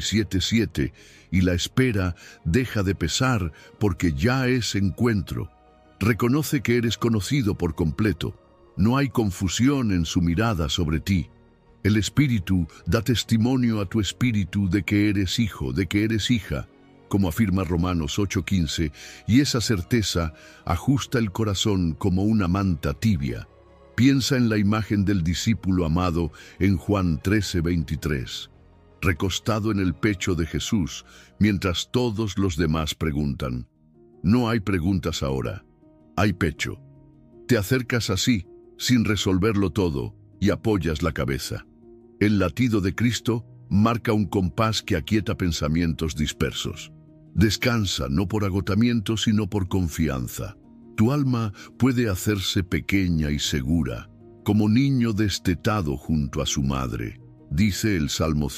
37:7, y la espera deja de pesar porque ya es encuentro. Reconoce que eres conocido por completo. No hay confusión en su mirada sobre ti. El Espíritu da testimonio a tu espíritu de que eres hijo, de que eres hija, como afirma Romanos 8:15, y esa certeza ajusta el corazón como una manta tibia. Piensa en la imagen del discípulo amado en Juan 13:23, recostado en el pecho de Jesús, mientras todos los demás preguntan. No hay preguntas ahora, hay pecho. Te acercas así, sin resolverlo todo, y apoyas la cabeza. El latido de Cristo marca un compás que aquieta pensamientos dispersos. Descansa no por agotamiento, sino por confianza. Tu alma puede hacerse pequeña y segura, como niño destetado junto a su madre, dice el Salmo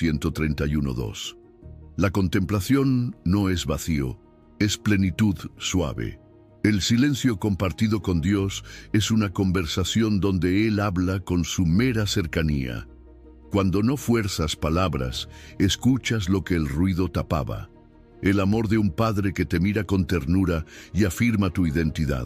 131:2. La contemplación no es vacío, es plenitud suave. El silencio compartido con Dios es una conversación donde Él habla con su mera cercanía. Cuando no fuerzas palabras, escuchas lo que el ruido tapaba. El amor de un padre que te mira con ternura y afirma tu identidad.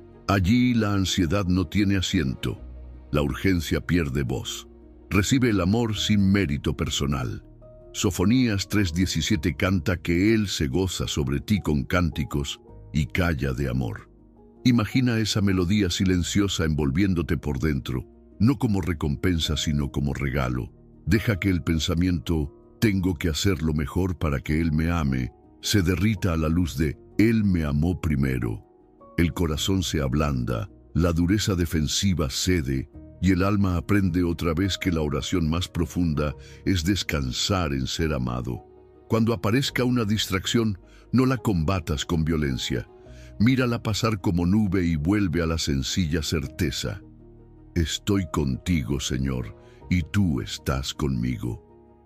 Allí la ansiedad no tiene asiento, la urgencia pierde voz. Recibe el amor sin mérito personal. Sofonías 3:17 canta que Él se goza sobre ti con cánticos y calla de amor. Imagina esa melodía silenciosa envolviéndote por dentro, no como recompensa sino como regalo. Deja que el pensamiento «tengo que hacerlo mejor para que Él me ame» se derrita a la luz de «Él me amó primero». El corazón se ablanda, la dureza defensiva cede y el alma aprende otra vez que la oración más profunda es descansar en ser amado. Cuando aparezca una distracción, no la combatas con violencia. Mírala pasar como nube y vuelve a la sencilla certeza. Estoy contigo, Señor, y tú estás conmigo.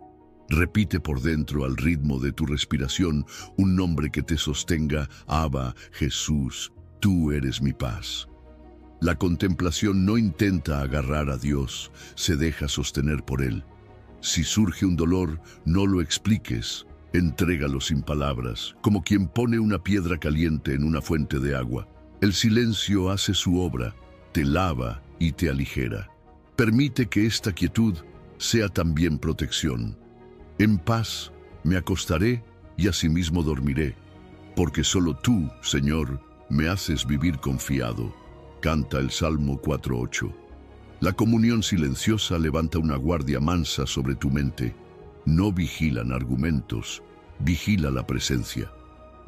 Repite por dentro al ritmo de tu respiración un nombre que te sostenga: Abba, Jesús, tú eres mi paz. La contemplación no intenta agarrar a Dios, se deja sostener por Él. Si surge un dolor, no lo expliques, entrégalo sin palabras, como quien pone una piedra caliente en una fuente de agua. El silencio hace su obra, te lava y te aligera. Permite que esta quietud sea también protección. En paz me acostaré y asimismo dormiré, porque solo tú, Señor, me haces vivir confiado. Canta el Salmo 4:8. La comunión silenciosa levanta una guardia mansa sobre tu mente. No vigilan argumentos, vigila la presencia.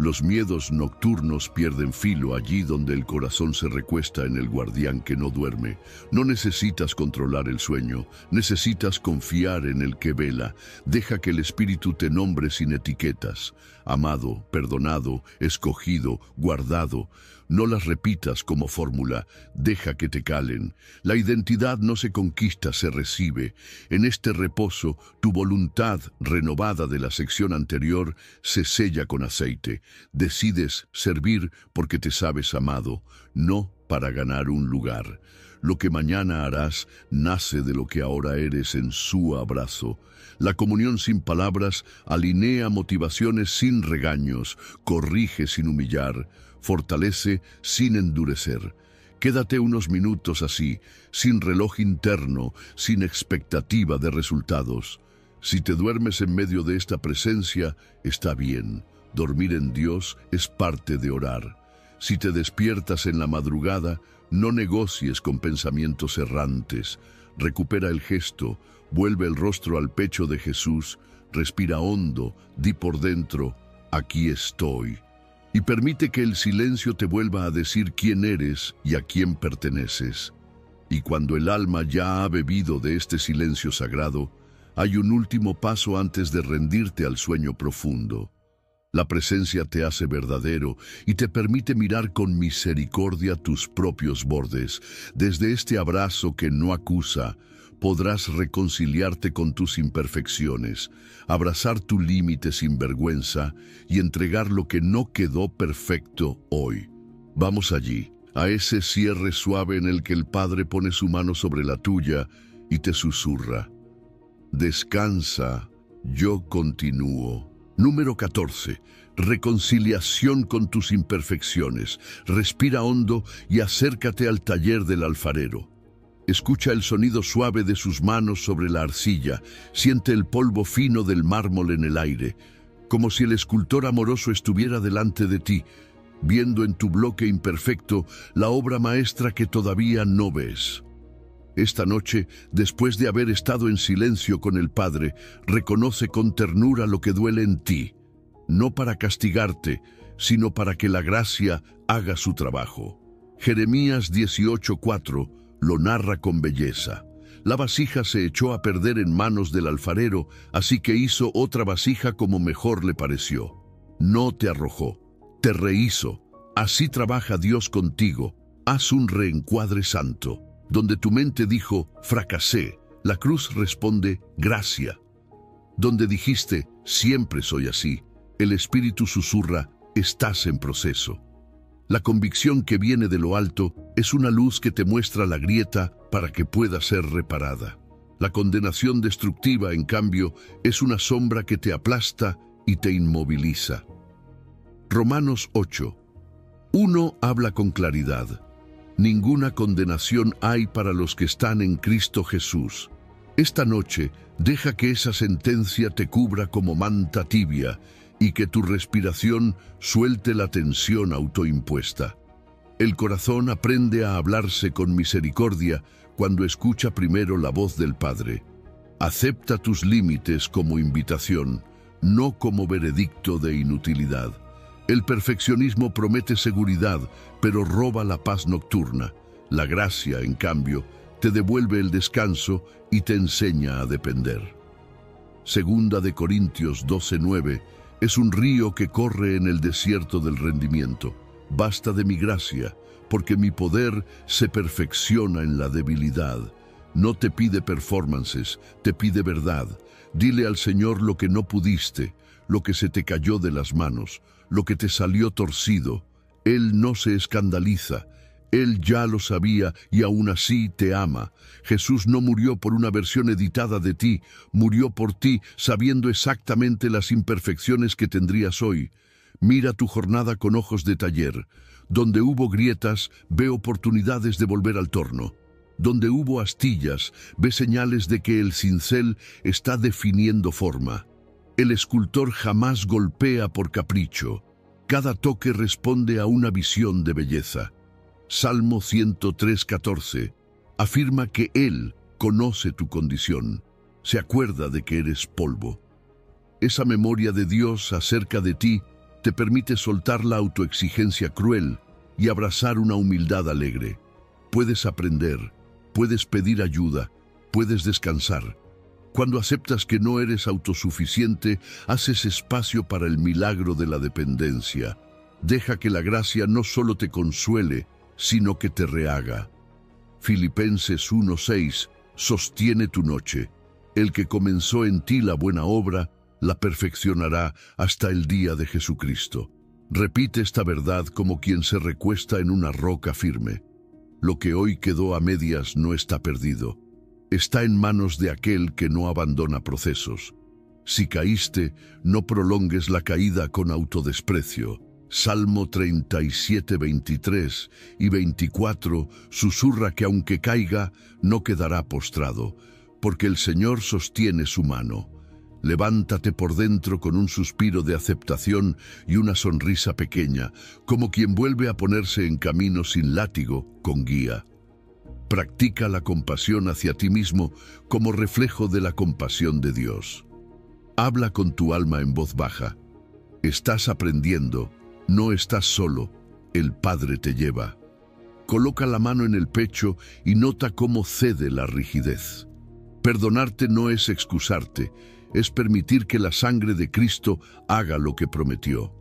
Los miedos nocturnos pierden filo allí donde el corazón se recuesta en el guardián que no duerme. No necesitas controlar el sueño, necesitas confiar en el que vela. Deja que el Espíritu te nombre sin etiquetas. Amado, perdonado, escogido, guardado. No las repitas como fórmula, deja que te calen. La identidad no se conquista, se recibe. En este reposo, tu voluntad, renovada de la sección anterior, se sella con aceite. Decides servir porque te sabes amado, no para ganar un lugar. Lo que mañana harás nace de lo que ahora eres en su abrazo. La comunión sin palabras alinea motivaciones sin regaños, corrige sin humillar, fortalece sin endurecer. Quédate unos minutos así, sin reloj interno, sin expectativa de resultados. Si te duermes en medio de esta presencia, está bien. Dormir en Dios es parte de orar. Si te despiertas en la madrugada, no negocies con pensamientos errantes. Recupera el gesto, vuelve el rostro al pecho de Jesús, respira hondo, di por dentro, aquí estoy. Y permite que el silencio te vuelva a decir quién eres y a quién perteneces. Y cuando el alma ya ha bebido de este silencio sagrado, hay un último paso antes de rendirte al sueño profundo. La presencia te hace verdadero y te permite mirar con misericordia tus propios bordes. Desde este abrazo que no acusa, podrás reconciliarte con tus imperfecciones, abrazar tu límite sin vergüenza y entregar lo que no quedó perfecto hoy. Vamos allí, a ese cierre suave en el que el Padre pone su mano sobre la tuya y te susurra: descansa, yo continúo. Número 14. Reconciliación con tus imperfecciones. Respira hondo y acércate al taller del alfarero. Escucha el sonido suave de sus manos sobre la arcilla. Siente el polvo fino del mármol en el aire, como si el escultor amoroso estuviera delante de ti, viendo en tu bloque imperfecto la obra maestra que todavía no ves. Esta noche, después de haber estado en silencio con el Padre, reconoce con ternura lo que duele en ti, no para castigarte, sino para que la gracia haga su trabajo. Jeremías 18:4 lo narra con belleza. La vasija se echó a perder en manos del alfarero, así que hizo otra vasija como mejor le pareció. No te arrojó, te rehizo. Así trabaja Dios contigo. Haz un reencuadre santo. Donde tu mente dijo, fracasé, la cruz responde, gracia. Donde dijiste, siempre soy así, el Espíritu susurra, estás en proceso. La convicción que viene de lo alto es una luz que te muestra la grieta para que pueda ser reparada. La condenación destructiva, en cambio, es una sombra que te aplasta y te inmoviliza. Romanos 8. 1 habla con claridad. Ninguna condenación hay para los que están en Cristo Jesús. Esta noche, deja que esa sentencia te cubra como manta tibia y que tu respiración suelte la tensión autoimpuesta. El corazón aprende a hablarse con misericordia cuando escucha primero la voz del Padre. Acepta tus límites como invitación, no como veredicto de inutilidad. El perfeccionismo promete seguridad, pero roba la paz nocturna. La gracia, en cambio, te devuelve el descanso y te enseña a depender. Segunda de Corintios 12:9 es un río que corre en el desierto del rendimiento. Basta de mi gracia, porque mi poder se perfecciona en la debilidad. No te pide performances, te pide verdad. Dile al Señor lo que no pudiste, lo que se te cayó de las manos, lo que te salió torcido. Él no se escandaliza. Él ya lo sabía y aún así te ama. Jesús no murió por una versión editada de ti, murió por ti sabiendo exactamente las imperfecciones que tendrías hoy. Mira tu jornada con ojos de taller. Donde hubo grietas, ve oportunidades de volver al torno. Donde hubo astillas, ve señales de que el cincel está definiendo forma. El escultor jamás golpea por capricho. Cada toque responde a una visión de belleza. Salmo 103:14 afirma que Él conoce tu condición, se acuerda de que eres polvo. Esa memoria de Dios acerca de ti te permite soltar la autoexigencia cruel y abrazar una humildad alegre. Puedes aprender, puedes pedir ayuda, puedes descansar. Cuando aceptas que no eres autosuficiente, haces espacio para el milagro de la dependencia. Deja que la gracia no solo te consuele, sino que te rehaga. Filipenses 1:6 sostiene tu noche. El que comenzó en ti la buena obra, la perfeccionará hasta el día de Jesucristo. Repite esta verdad como quien se recuesta en una roca firme. Lo que hoy quedó a medias no está perdido. Está en manos de aquel que no abandona procesos. Si caíste, no prolongues la caída con autodesprecio. Salmo 37, 23 y 24 susurra que aunque caiga, no quedará postrado, porque el Señor sostiene su mano. Levántate por dentro con un suspiro de aceptación y una sonrisa pequeña, como quien vuelve a ponerse en camino sin látigo, con guía. Practica la compasión hacia ti mismo como reflejo de la compasión de Dios. Habla con tu alma en voz baja. Estás aprendiendo, no estás solo, el Padre te lleva. Coloca la mano en el pecho y nota cómo cede la rigidez. Perdonarte no es excusarte, es permitir que la sangre de Cristo haga lo que prometió.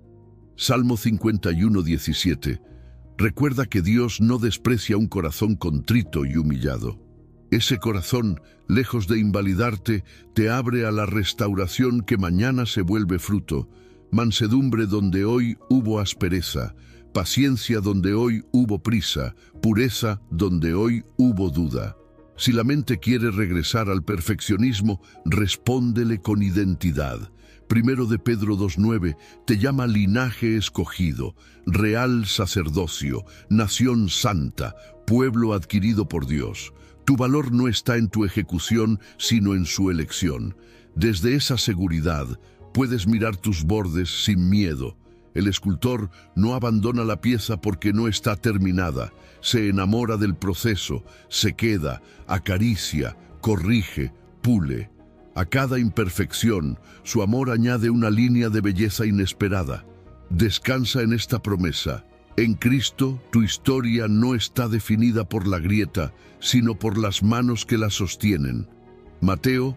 Salmo 51, 17. Recuerda que Dios no desprecia un corazón contrito y humillado. Ese corazón, lejos de invalidarte, te abre a la restauración que mañana se vuelve fruto, mansedumbre donde hoy hubo aspereza, paciencia donde hoy hubo prisa, pureza donde hoy hubo duda. Si la mente quiere regresar al perfeccionismo, respóndele con identidad. Primero de Pedro 2:9 te llama linaje escogido, real sacerdocio, nación santa, pueblo adquirido por Dios. Tu valor no está en tu ejecución, sino en su elección. Desde esa seguridad, puedes mirar tus bordes sin miedo. El escultor no abandona la pieza porque no está terminada. Se enamora del proceso, se queda, acaricia, corrige, pule. A cada imperfección, su amor añade una línea de belleza inesperada. Descansa en esta promesa. En Cristo, tu historia no está definida por la grieta, sino por las manos que la sostienen. Mateo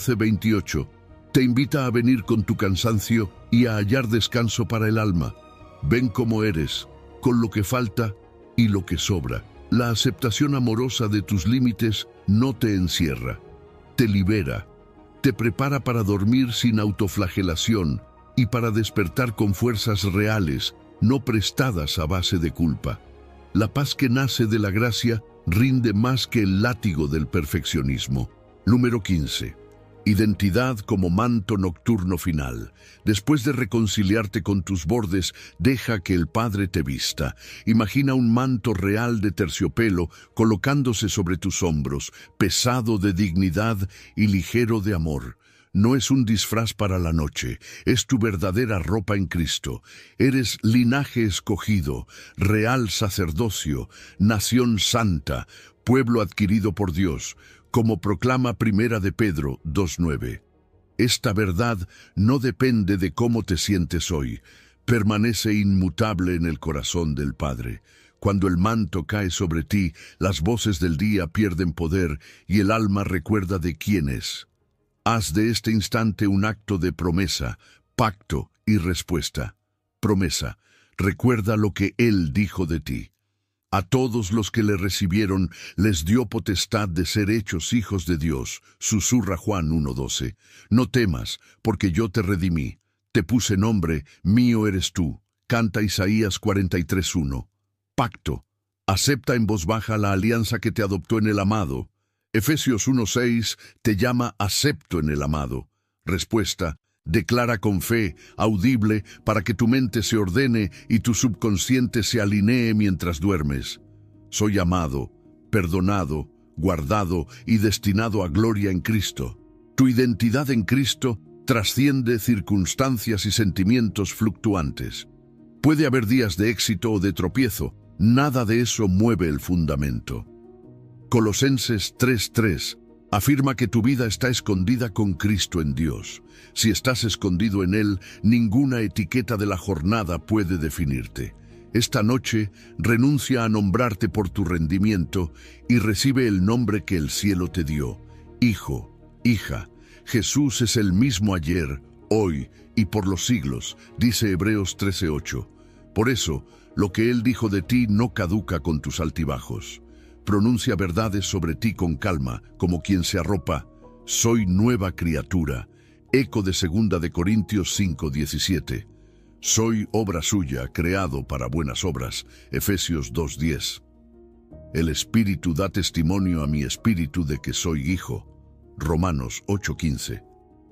11:28 te invita a venir con tu cansancio y a hallar descanso para el alma. Ven como eres, con lo que falta y lo que sobra. La aceptación amorosa de tus límites no te encierra, te libera, te prepara para dormir sin autoflagelación y para despertar con fuerzas reales, no prestadas a base de culpa. La paz que nace de la gracia rinde más que el látigo del perfeccionismo. Número 15. Identidad como manto nocturno final. Después de reconciliarte con tus bordes, deja que el Padre te vista. Imagina un manto real de terciopelo colocándose sobre tus hombros, pesado de dignidad y ligero de amor. No es un disfraz para la noche, es tu verdadera ropa en Cristo. Eres linaje escogido, real sacerdocio, nación santa, pueblo adquirido por Dios, como proclama Primera de Pedro 2:9. Esta verdad no depende de cómo te sientes hoy, permanece inmutable en el corazón del Padre. Cuando el manto cae sobre ti, las voces del día pierden poder y el alma recuerda de quién es. Haz de este instante un acto de promesa, pacto y respuesta. Promesa, recuerda lo que Él dijo de ti. A todos los que le recibieron les dio potestad de ser hechos hijos de Dios, susurra Juan 1:12. No temas, porque yo te redimí. Te puse nombre, mío eres tú. Canta Isaías 43:1. Pacto. Acepta en voz baja la alianza que te adoptó en el amado. Efesios 1:6 te llama acepto en el amado. Respuesta. Declara con fe, audible, para que tu mente se ordene y tu subconsciente se alinee mientras duermes. Soy amado, perdonado, guardado y destinado a gloria en Cristo. Tu identidad en Cristo trasciende circunstancias y sentimientos fluctuantes. Puede haber días de éxito o de tropiezo, nada de eso mueve el fundamento. Colosenses 3:3 Afirma que tu vida está escondida con Cristo en Dios. Si estás escondido en Él, ninguna etiqueta de la jornada puede definirte. Esta noche, renuncia a nombrarte por tu rendimiento y recibe el nombre que el cielo te dio. Hijo, hija, Jesús es el mismo ayer, hoy y por los siglos, dice Hebreos 13:8. Por eso, lo que Él dijo de ti no caduca con tus altibajos. Pronuncia verdades sobre ti con calma, como quien se arropa. Soy nueva criatura. Eco de 2 de Corintios 5:17. Soy obra suya, creado para buenas obras. Efesios 2:10. El Espíritu da testimonio a mi espíritu de que soy hijo. Romanos 8:15.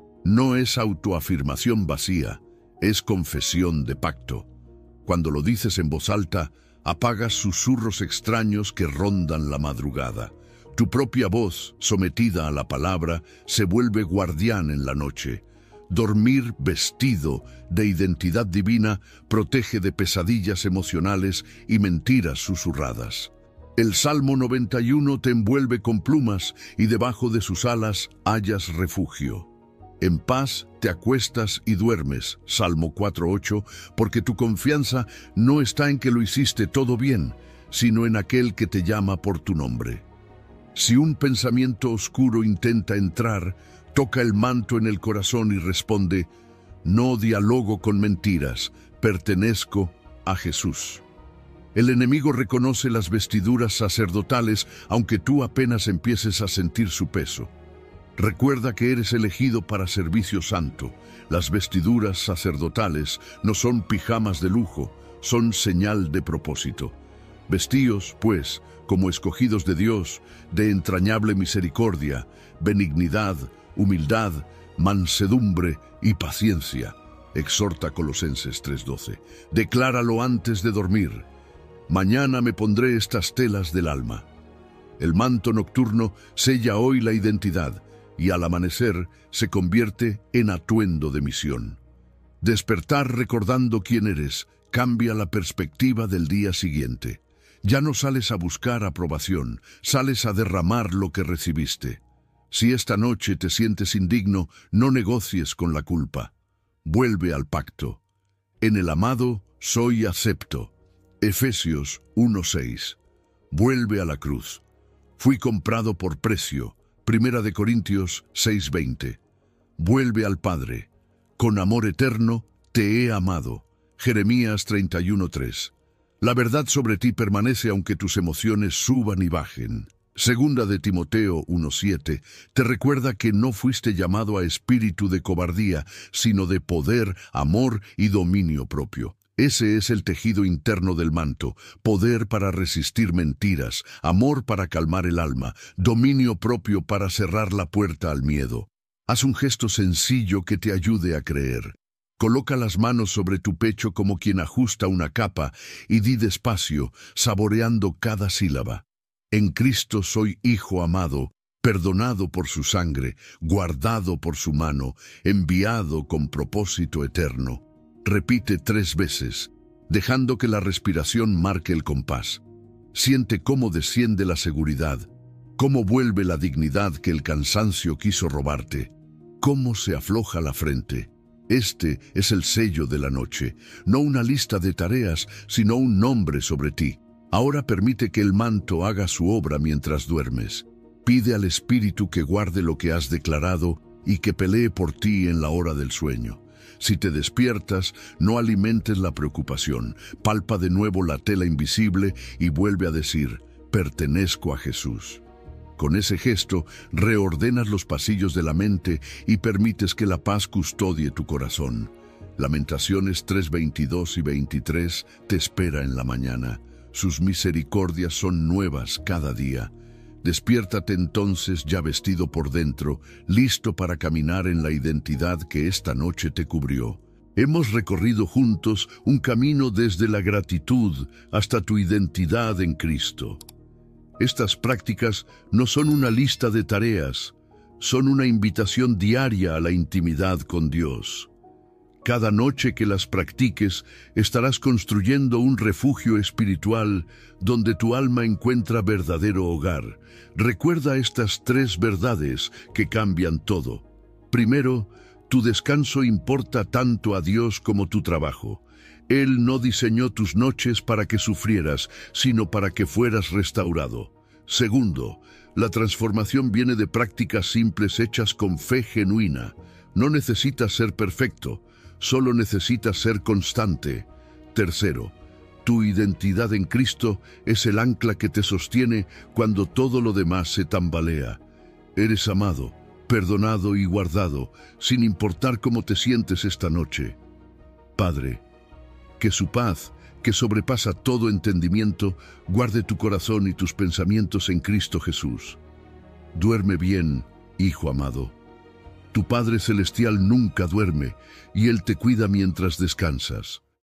No es autoafirmación vacía, es confesión de pacto. Cuando lo dices en voz alta, apagas susurros extraños que rondan la madrugada. Tu propia voz, sometida a la palabra, se vuelve guardián en la noche. Dormir vestido de identidad divina protege de pesadillas emocionales y mentiras susurradas. El Salmo 91 te envuelve con plumas y debajo de sus alas hallas refugio. En paz te acuestas y duermes, Salmo 4:8, porque tu confianza no está en que lo hiciste todo bien, sino en aquel que te llama por tu nombre. Si un pensamiento oscuro intenta entrar, toca el manto en el corazón y responde: no dialogo con mentiras, pertenezco a Jesús. El enemigo reconoce las vestiduras sacerdotales, aunque tú apenas empieces a sentir su peso. Recuerda que eres elegido para servicio santo. Las vestiduras sacerdotales no son pijamas de lujo, son señal de propósito. Vestíos, pues, como escogidos de Dios, de entrañable misericordia, benignidad, humildad, mansedumbre y paciencia. Exhorta Colosenses 3:12. Decláralo antes de dormir. Mañana me pondré estas telas del alma. El manto nocturno sella hoy la identidad y al amanecer se convierte en atuendo de misión. Despertar recordando quién eres cambia la perspectiva del día siguiente. Ya no sales a buscar aprobación, sales a derramar lo que recibiste. Si esta noche te sientes indigno, no negocies con la culpa. Vuelve al pacto. En el amado soy acepto. Efesios 1:6. Vuelve a la cruz. Fui comprado por precio. 1 de Corintios 6:20. Vuelve al Padre. Con amor eterno te he amado. Jeremías 31:3. La verdad sobre ti permanece aunque tus emociones suban y bajen. 2 de Timoteo 1:7 te recuerda que no fuiste llamado a espíritu de cobardía, sino de poder, amor y dominio propio. Ese es el tejido interno del manto: poder para resistir mentiras, amor para calmar el alma, dominio propio para cerrar la puerta al miedo. Haz un gesto sencillo que te ayude a creer. Coloca las manos sobre tu pecho como quien ajusta una capa y di despacio, saboreando cada sílaba: en Cristo soy hijo amado, perdonado por su sangre, guardado por su mano, enviado con propósito eterno. Repite 3 veces, dejando que la respiración marque el compás. Siente cómo desciende la seguridad, cómo vuelve la dignidad que el cansancio quiso robarte, cómo se afloja la frente. Este es el sello de la noche, no una lista de tareas, sino un nombre sobre ti. Ahora permite que el manto haga su obra mientras duermes. Pide al Espíritu que guarde lo que has declarado y que pelee por ti en la hora del sueño. Si te despiertas, no alimentes la preocupación. Palpa de nuevo la tela invisible y vuelve a decir: pertenezco a Jesús. Con ese gesto, reordenas los pasillos de la mente y permites que la paz custodie tu corazón. Lamentaciones 3:22 y 23 te espera en la mañana. Sus misericordias son nuevas cada día. Despiértate entonces ya vestido por dentro, listo para caminar en la identidad que esta noche te cubrió. Hemos recorrido juntos un camino desde la gratitud hasta tu identidad en Cristo. Estas prácticas no son una lista de tareas, son una invitación diaria a la intimidad con Dios. Cada noche que las practiques, estarás construyendo un refugio espiritual donde tu alma encuentra verdadero hogar. Recuerda estas 3 verdades que cambian todo. Primero, tu descanso importa tanto a Dios como tu trabajo. Él no diseñó tus noches para que sufrieras, sino para que fueras restaurado. Segundo, la transformación viene de prácticas simples hechas con fe genuina. No necesitas ser perfecto, solo necesitas ser constante. Tercero, tu identidad en Cristo es el ancla que te sostiene cuando todo lo demás se tambalea. Eres amado, perdonado y guardado, sin importar cómo te sientes esta noche. Padre, que su paz, que sobrepasa todo entendimiento, guarde tu corazón y tus pensamientos en Cristo Jesús. Duerme bien, hijo amado. Tu Padre Celestial nunca duerme, y Él te cuida mientras descansas.